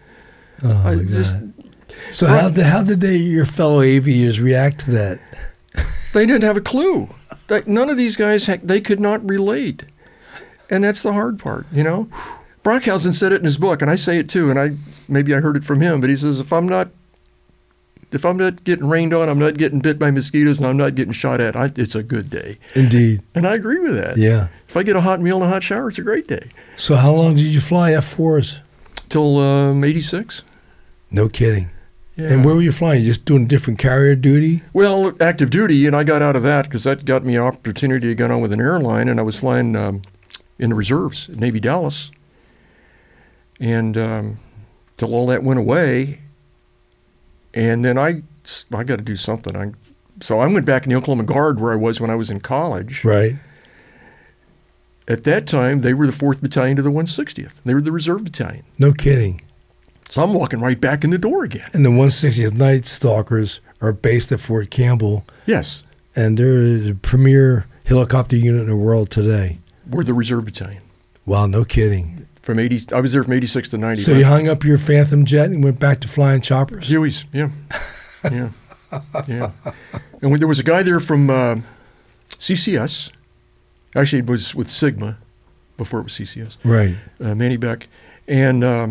So how did your fellow aviators react to that? They didn't have a clue. None of these guys they could not relate, and that's the hard part. You know, Brockhausen said it in his book, and I say it too. And maybe I heard it from him, but he says if I'm not getting rained on, I'm not getting bit by mosquitoes, and I'm not getting shot at, it's a good day. Indeed. And I agree with that. Yeah. If I get a hot meal and a hot shower, it's a great day. So how long did you fly F-4s? Till 86. No kidding. Yeah. And where were you flying? You just doing different carrier duty? Well, active duty, and I got out of that because that got me an opportunity to get on with an airline, and I was flying in the reserves at Navy Dallas. And till all that went away, and then I got to do something. So I went back in the Oklahoma Guard where I was when I was in college. Right. At that time, they were the 4th Battalion to the 160th. They were the reserve battalion. No kidding. So I'm walking right back in the door again. And the 160th Night Stalkers are based at Fort Campbell. Yes. And they're the premier helicopter unit in the world today. We're the reserve battalion. Wow, no kidding. I was there from 86 to 90. So you hung up your Phantom jet and went back to flying choppers? Hueys, yeah. Yeah. Yeah. And there was a guy there from CCS. Actually, it was with Sigma before it was CCS. Right. Manny Beck. And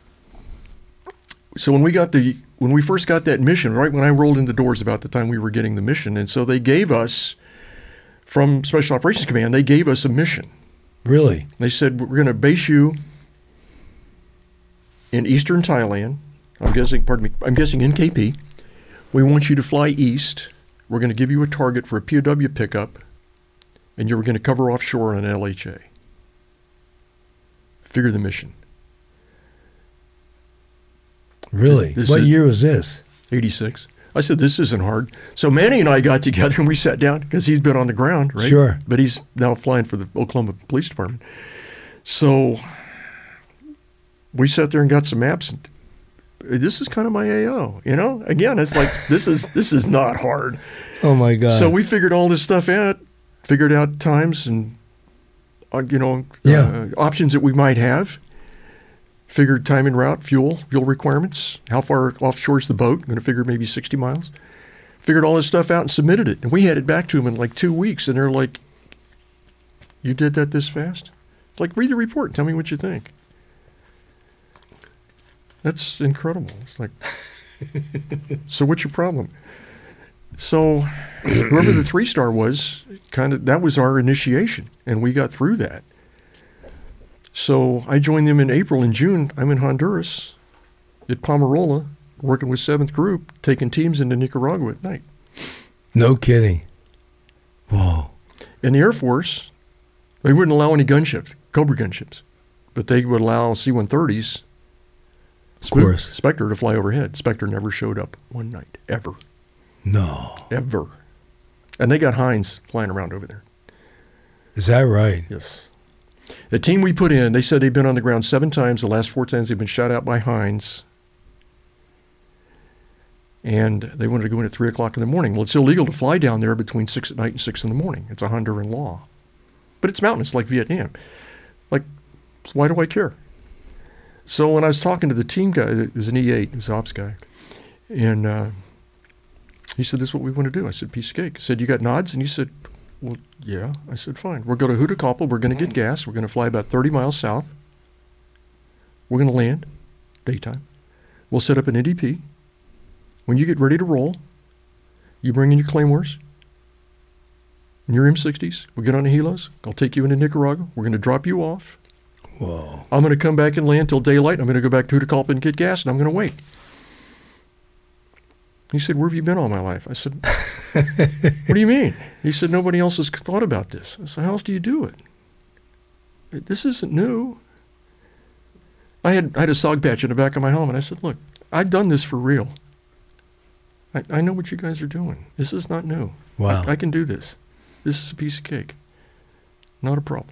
so when we first got that mission, right when I rolled in the doors about the time we were getting the mission, and so they gave us, from Special Operations Command, they gave us a mission. Really? They said, we're going to base you in eastern Thailand. I'm guessing in KP. We want you to fly east. We're going to give you a target for a POW pickup, and you're going to cover offshore on an LHA. Figure the mission. Really? What year was this? 86. I said, this isn't hard. So Manny and I got together and we sat down because he's been on the ground, right? Sure. But he's now flying for the Oklahoma Police Department. So we sat there and got some maps. And this is kind of my AO, you know? Again, it's like, this is not hard. Oh, my God. So we figured all this stuff out, figured out times and, options that we might have. Figured time and route, fuel requirements, how far offshore is the boat, going to figure maybe 60 miles. Figured all this stuff out and submitted it. And we had it back to them in like 2 weeks. And they're like, you did that this fast? Like, read the report and tell me what you think. That's incredible. It's like, so what's your problem? So whoever the 3-star was, that was our initiation. And we got through that. So I joined them in April and June. I'm in Honduras at Pomarola, working with 7th Group, taking teams into Nicaragua at night. No kidding. Whoa. In the Air Force, they wouldn't allow any gunships, Cobra gunships, but they would allow C-130s, of course, Spectre to fly overhead. Spectre never showed up one night, ever. No. Ever. And they got Heinz flying around over there. Is that right? Yes. The team we put in, they said they've been on the ground 7 times. The last 4 times they've been shot out by Heinz. And they wanted to go in at 3 o'clock in the morning. Well, it's illegal to fly down there between 6 at night and 6 in the morning. It's a Honduran law. But it's mountainous like Vietnam. Like, why do I care? So when I was talking to the team guy, it was an E8, it was an ops guy, and he said, this is what we want to do. I said, piece of cake. I said, you got nods? And he said, well, yeah. I said, fine. We're going to Hutukapel. We're going to get gas. We're going to fly about 30 miles south. We're going to land, daytime. We'll set up an NDP. When you get ready to roll, you bring in your Claymores and your M60s. We'll get on the helos. I'll take you into Nicaragua. We're going to drop you off. Whoa. I'm going to come back and land till daylight. I'm going to go back to Hutukapel and get gas, and I'm going to wait. He said, where have you been all my life? I said, what do you mean? He said, nobody else has thought about this. I said, how else do you do it? This isn't new. I had a SOG patch in the back of my helmet. I said, look, I've done this for real. I know what you guys are doing. This is not new. Wow. I can do this. This is a piece of cake. Not a problem.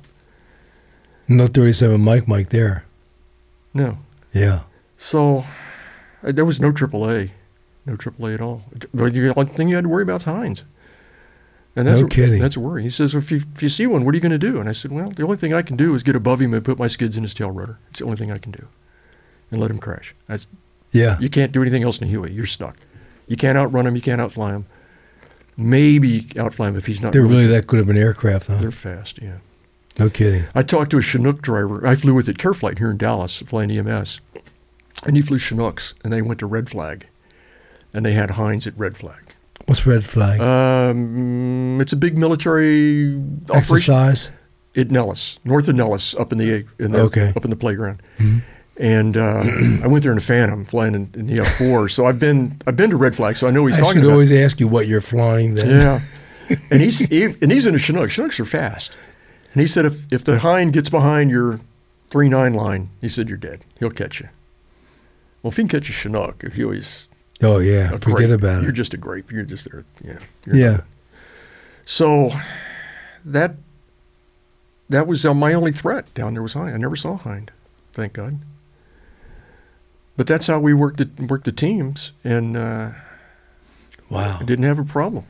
No 37 Mike there. No. Yeah. So there was no AAA. No AAA at all. The only thing you had to worry about is Hines. And that's No kidding. That's a worry. He says, if you see one, what are you going to do? And I said, well, the only thing I can do is get above him and put my skids in his tail rotor. It's the only thing I can do. And let him crash. Yeah. You can't do anything else in a Huey. You're stuck. You can't outrun him. You can't outfly him. Maybe outfly him if he's not. They're really that good of an aircraft, huh? They're fast, yeah. No kidding. I talked to a Chinook driver. I flew with at CareFlight here in Dallas, flying EMS. And he flew Chinooks, and they went to Red Flag. And they had Hines at Red Flag. What's Red Flag? It's a big military operation. Exercise? At Nellis, north of Nellis, up in the up in the playground. Mm-hmm. And I went there in a Phantom, flying in the F4. So I've been to Red Flag, so I know what he's talking about. I should always ask you what you're flying then. Yeah, and he's in a Chinook. Chinooks are fast, and he said if the hind gets behind your 3-9 line, he said you're dead. He'll catch you. Well, if he can catch a Chinook, if he always Oh yeah, forget grape, about it. You're just a grape. You're just there. Yeah. Yeah. So that was my only threat down there was hind. I never saw hind, thank God. But that's how we worked the teams, and wow, I didn't have a problem.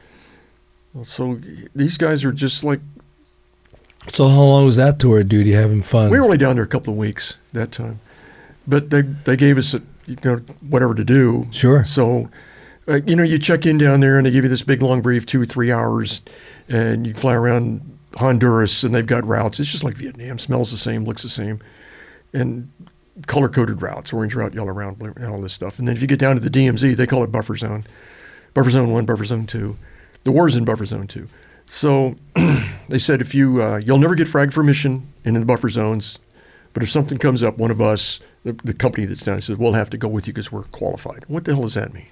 So these guys are just like. So how long was that tour of duty? Having fun? We were only down there a couple of weeks that time, but they gave us whatever to do. Sure. So, you check in down there, and they give you this big long brief, 2 or 3 hours, and you fly around Honduras, and they've got routes. It's just like Vietnam. Smells the same, looks the same, and color-coded routes, orange route, yellow route, and all this stuff. And then if you get down to the DMZ, they call it buffer zone. Buffer zone 1, buffer zone 2. The war's in buffer zone 2. So they said if you'll never get fragged for mission in the buffer zones, but if something comes up, one of us, the company that's down, says, we'll have to go with you because we're qualified. What the hell does that mean?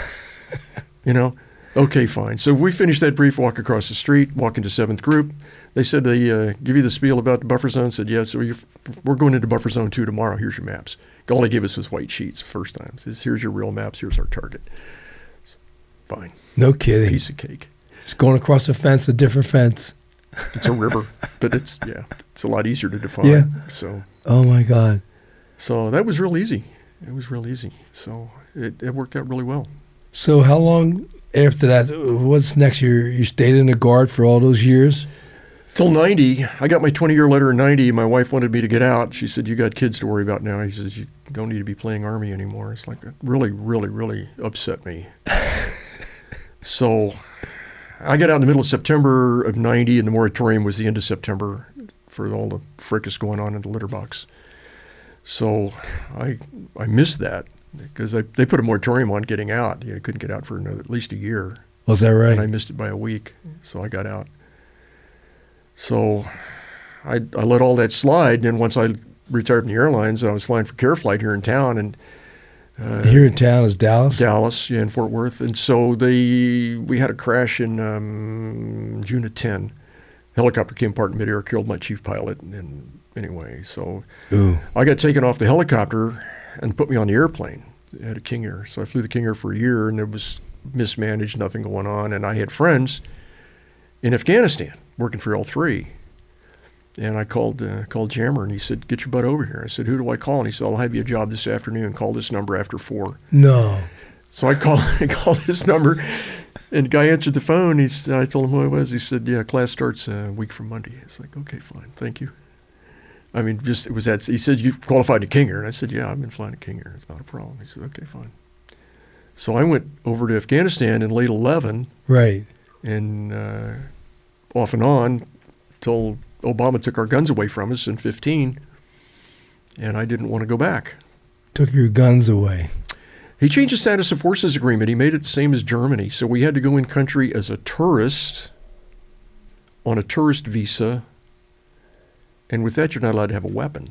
Okay, fine. So we finished that brief, walk across the street, walk into 7th Group. They said they give you the spiel about the buffer zone. Said, yeah, so we're going into buffer zone 2 tomorrow. Here's your maps. All they gave us was white sheets first time. Says, here's your real maps. Here's our target. Fine. No kidding. Piece of cake. It's going across a fence, a different fence. It's a river, but it's a lot easier to define. Yeah. So. Oh my God. So that was real easy. It was real easy. So it worked out really well. So how long after that? What's next? You stayed in the Guard for all those years? Till 90. I got my 20-year letter in 90. My wife wanted me to get out. She said, you got kids to worry about now. She says, you don't need to be playing Army anymore. It's like, it really, really, really upset me. So I got out in the middle of September of 90, and the moratorium was the end of September for all the fricas going on in the litter box. So I missed that because they put a moratorium on getting out. You couldn't get out for at least a year. Was that right? And I missed it by a week, so I got out. So I let all that slide, and then once I retired from the airlines, I was flying for CareFlight here in town. And here in town is Dallas? Dallas, yeah, in Fort Worth. And so we had a crash in June of 10. Helicopter came apart in midair, killed my chief pilot. And anyway, so Ooh. I got taken off the helicopter and put me on the airplane. I had a King Air. So I flew the King Air for a year, and it was mismanaged, nothing going on. And I had friends in Afghanistan working for L3. And I called Jammer, and he said, get your butt over here. I said, who do I call? And he said, I'll have you a job this afternoon. Call this number after 4. No. So I called this number, and the guy answered the phone. I told him who I was. He said, yeah, class starts a week from Monday. It's like, okay, fine, thank you. I mean, it was that. He said, you qualified to King Air. And I said, yeah, I've been flying to King Air. It's not a problem. He said, okay, fine. So I went over to Afghanistan in late 11. Right. And off and on till Obama took our guns away from us in 15, and I didn't want to go back. Took your guns away. He changed the status of forces agreement. He made it the same as Germany. So we had to go in country as a tourist on a tourist visa, and with that, you're not allowed to have a weapon.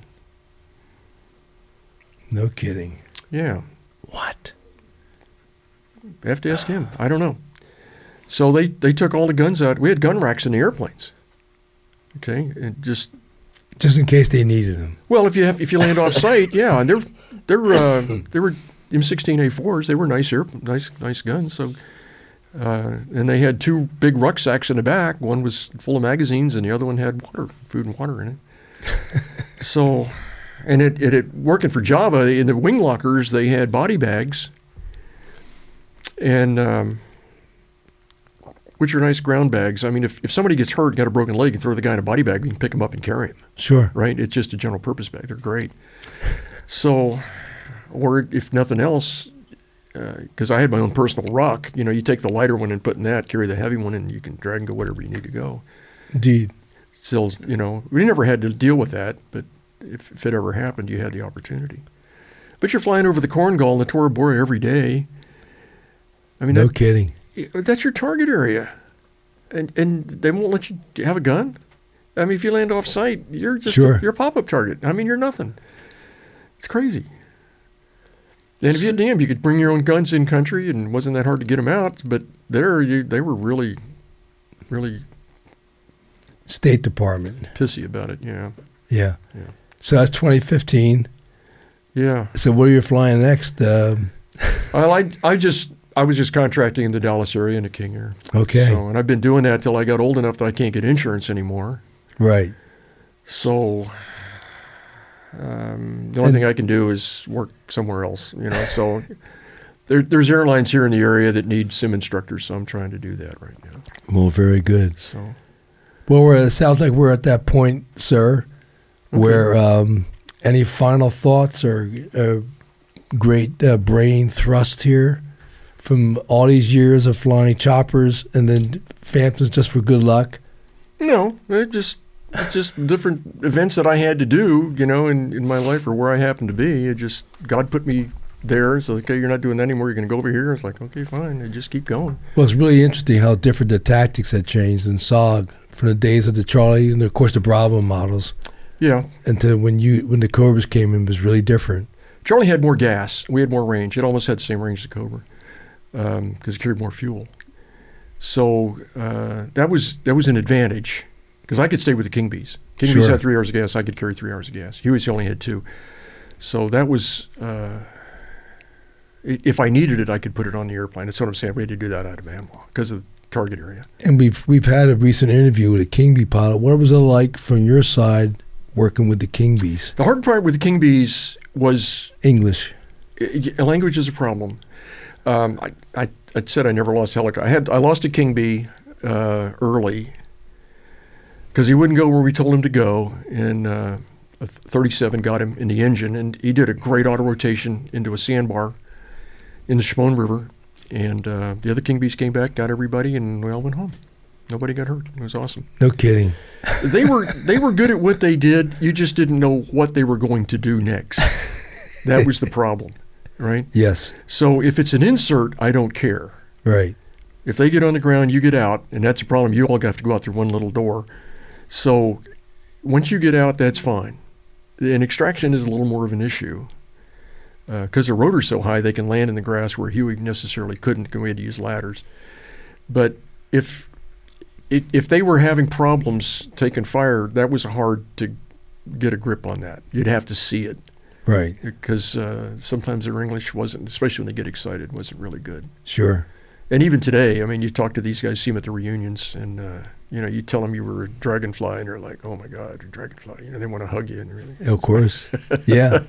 No kidding. Yeah. What? I have to ask him. I don't know. So they took all the guns out. We had gun racks in the airplanes. Okay, and just Just in case they needed them. Well, if you land off site, yeah, and they were M16A4s. They were nice guns. So, and they had 2 big rucksacks in the back. One was full of magazines, and the other one had food and water in it. So, and it working for Java in the wing lockers, they had body bags, and which are nice ground bags. I mean, if somebody gets hurt, got a broken leg, you throw the guy in a body bag, you can pick him up and carry him. Sure. Right? It's just a general purpose bag. They're great. So, or if nothing else, because I had my own personal ruck, you take the lighter one and put in that, carry the heavy one, and you can drag and go wherever you need to go. Indeed. Still, we never had to deal with that, but if it ever happened, you had the opportunity. But you're flying over the Korengal and the Tora Bora every day. I mean, no kidding. That's your target area, and they won't let you have a gun. I mean, if you land off site, you're just you're a pop-up target. I mean, you're nothing. It's crazy. And in Vietnam, you could bring your own guns in country, and it wasn't that hard to get them out. But they were really, really State Department pissy about it. Yeah. Yeah. So that's 2015. Yeah. So where are you flying next? I was just contracting in the Dallas area in the King Air. Okay. So, and I've been doing that till I got old enough that I can't get insurance anymore. Right. So the only thing I can do is work somewhere else, So there's airlines here in the area that need sim instructors, so I'm trying to do that right now. Well, very good. So, well, it sounds like we're at that point, sir, where any final thoughts or great brain thrust here from all these years of flying choppers and then Phantoms just for good luck? No, it's just different events that I had to do, in my life or where I happened to be. God put me there. So, okay, you're not doing that anymore. You're going to go over here. It's like, okay, fine. And just keep going. Well, it's really interesting how different the tactics had changed in SOG from the days of the Charlie and, of course, the Bravo models. Yeah. And to when the Cobras came in, it was really different. Charlie had more gas. We had more range. It almost had the same range as the Cobra because it carried more fuel. So that was an advantage because I could stay with the King Bees. King Bees had 3 hours of gas. I could carry 3 hours of gas. Huey's only had 2. So that was if I needed it, I could put it on the airplane. That's what I'm saying. We had to do that out of ammo because of the target area. And we've had a recent interview with a King Bee pilot. What was it like from your side working with the King Bees? The hard part with the King Bees was English. Language is a problem. I said I never lost a helicopter. I lost a King Bee early because he wouldn't go where we told him to go, and a 37 got him in the engine, and he did a great auto rotation into a sandbar in the Shimon River, and the other King Bees came back, got everybody, and we all went home. Nobody got hurt. It was awesome. No kidding. They were good at what they did. You just didn't know what they were going to do next. That was the problem, right? Yes. So if it's an insert, I don't care. Right. If they get on the ground, you get out, and that's the problem. You all have to go out through one little door. So once you get out, that's fine. And extraction is a little more of an issue because the rotor's so high they can land in the grass where Huey necessarily couldn't because we had to use ladders. But if they were having problems taking fire, that was hard to get a grip on that. You'd have to see it. Right. Because sometimes their English wasn't, especially when they get excited, wasn't really good. Sure. And even today, I mean, you talk to these guys, see them at the reunions, and, you tell them you were a dragonfly, and they're like, oh, my God, you're a dragonfly. They want to hug you and everything. Of course. Yeah.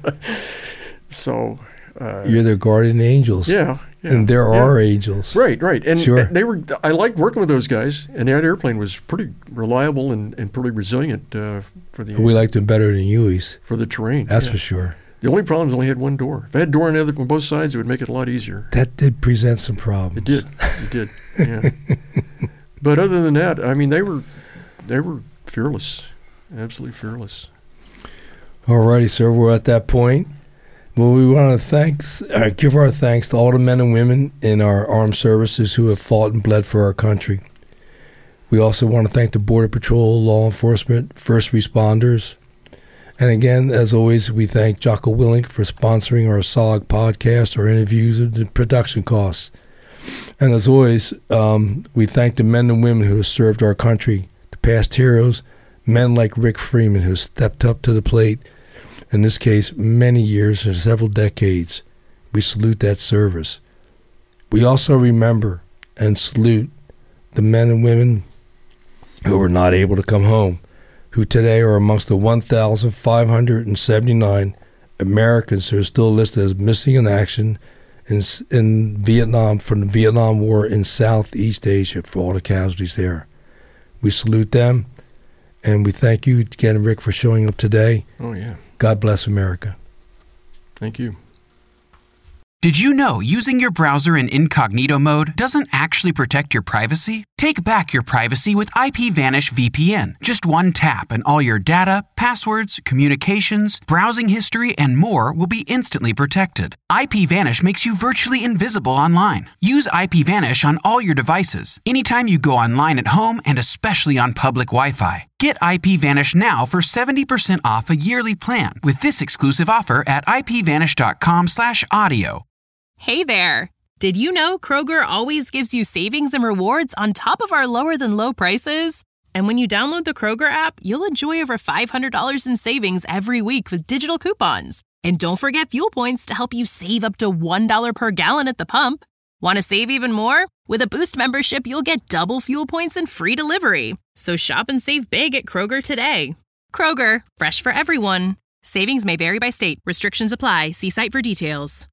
So. You're their guardian angels. Yeah. And there are angels. Right. And sure. I liked working with those guys, and that airplane was pretty reliable and pretty resilient for the. We liked them better than Huey's. For the terrain. That's for sure. The only problem is it only had one door. If I had a door on both sides, it would make it a lot easier. That did present some problems. It did. Yeah. But other than that, I mean, they were fearless, absolutely fearless. All righty, sir. We're at that point. Well, we want to give our thanks to all the men and women in our armed services who have fought and bled for our country. We also want to thank the Border Patrol, law enforcement, first responders. And again, as always, we thank Jocko Willink for sponsoring our SOG podcast, our interviews, and the production costs. And as always, we thank the men and women who have served our country, the past heroes, Men like Rick Freeman, who stepped up to the plate, in this case, many years and several decades. We salute that service. We also remember and salute the men and women who were not able to come home, who today are amongst the 1,579 Americans who are still listed as missing in action in Vietnam from the Vietnam War in Southeast Asia, for all the casualties there. We salute them, and we thank you again, Rick, for showing up today. Oh, yeah. God bless America. Thank you. Did you know using your browser in incognito mode doesn't actually protect your privacy? Take back your privacy with IPVanish VPN. Just one tap and all your data, passwords, communications, browsing history, and more will be instantly protected. IPVanish makes you virtually invisible online. Use IPVanish on all your devices, anytime you go online at home, and especially on public Wi-Fi. Get IPVanish now for 70% off a yearly plan with this exclusive offer at ipvanish.com/audio. Hey there! Did you know Kroger always gives you savings and rewards on top of our lower-than-low prices? And when you download the Kroger app, you'll enjoy over $500 in savings every week with digital coupons. And don't forget fuel points to help you save up to $1 per gallon at the pump. Want to save even more? With a Boost membership, you'll get double fuel points and free delivery. So shop and save big at Kroger today. Kroger, fresh for everyone. Savings may vary by state. Restrictions apply. See site for details.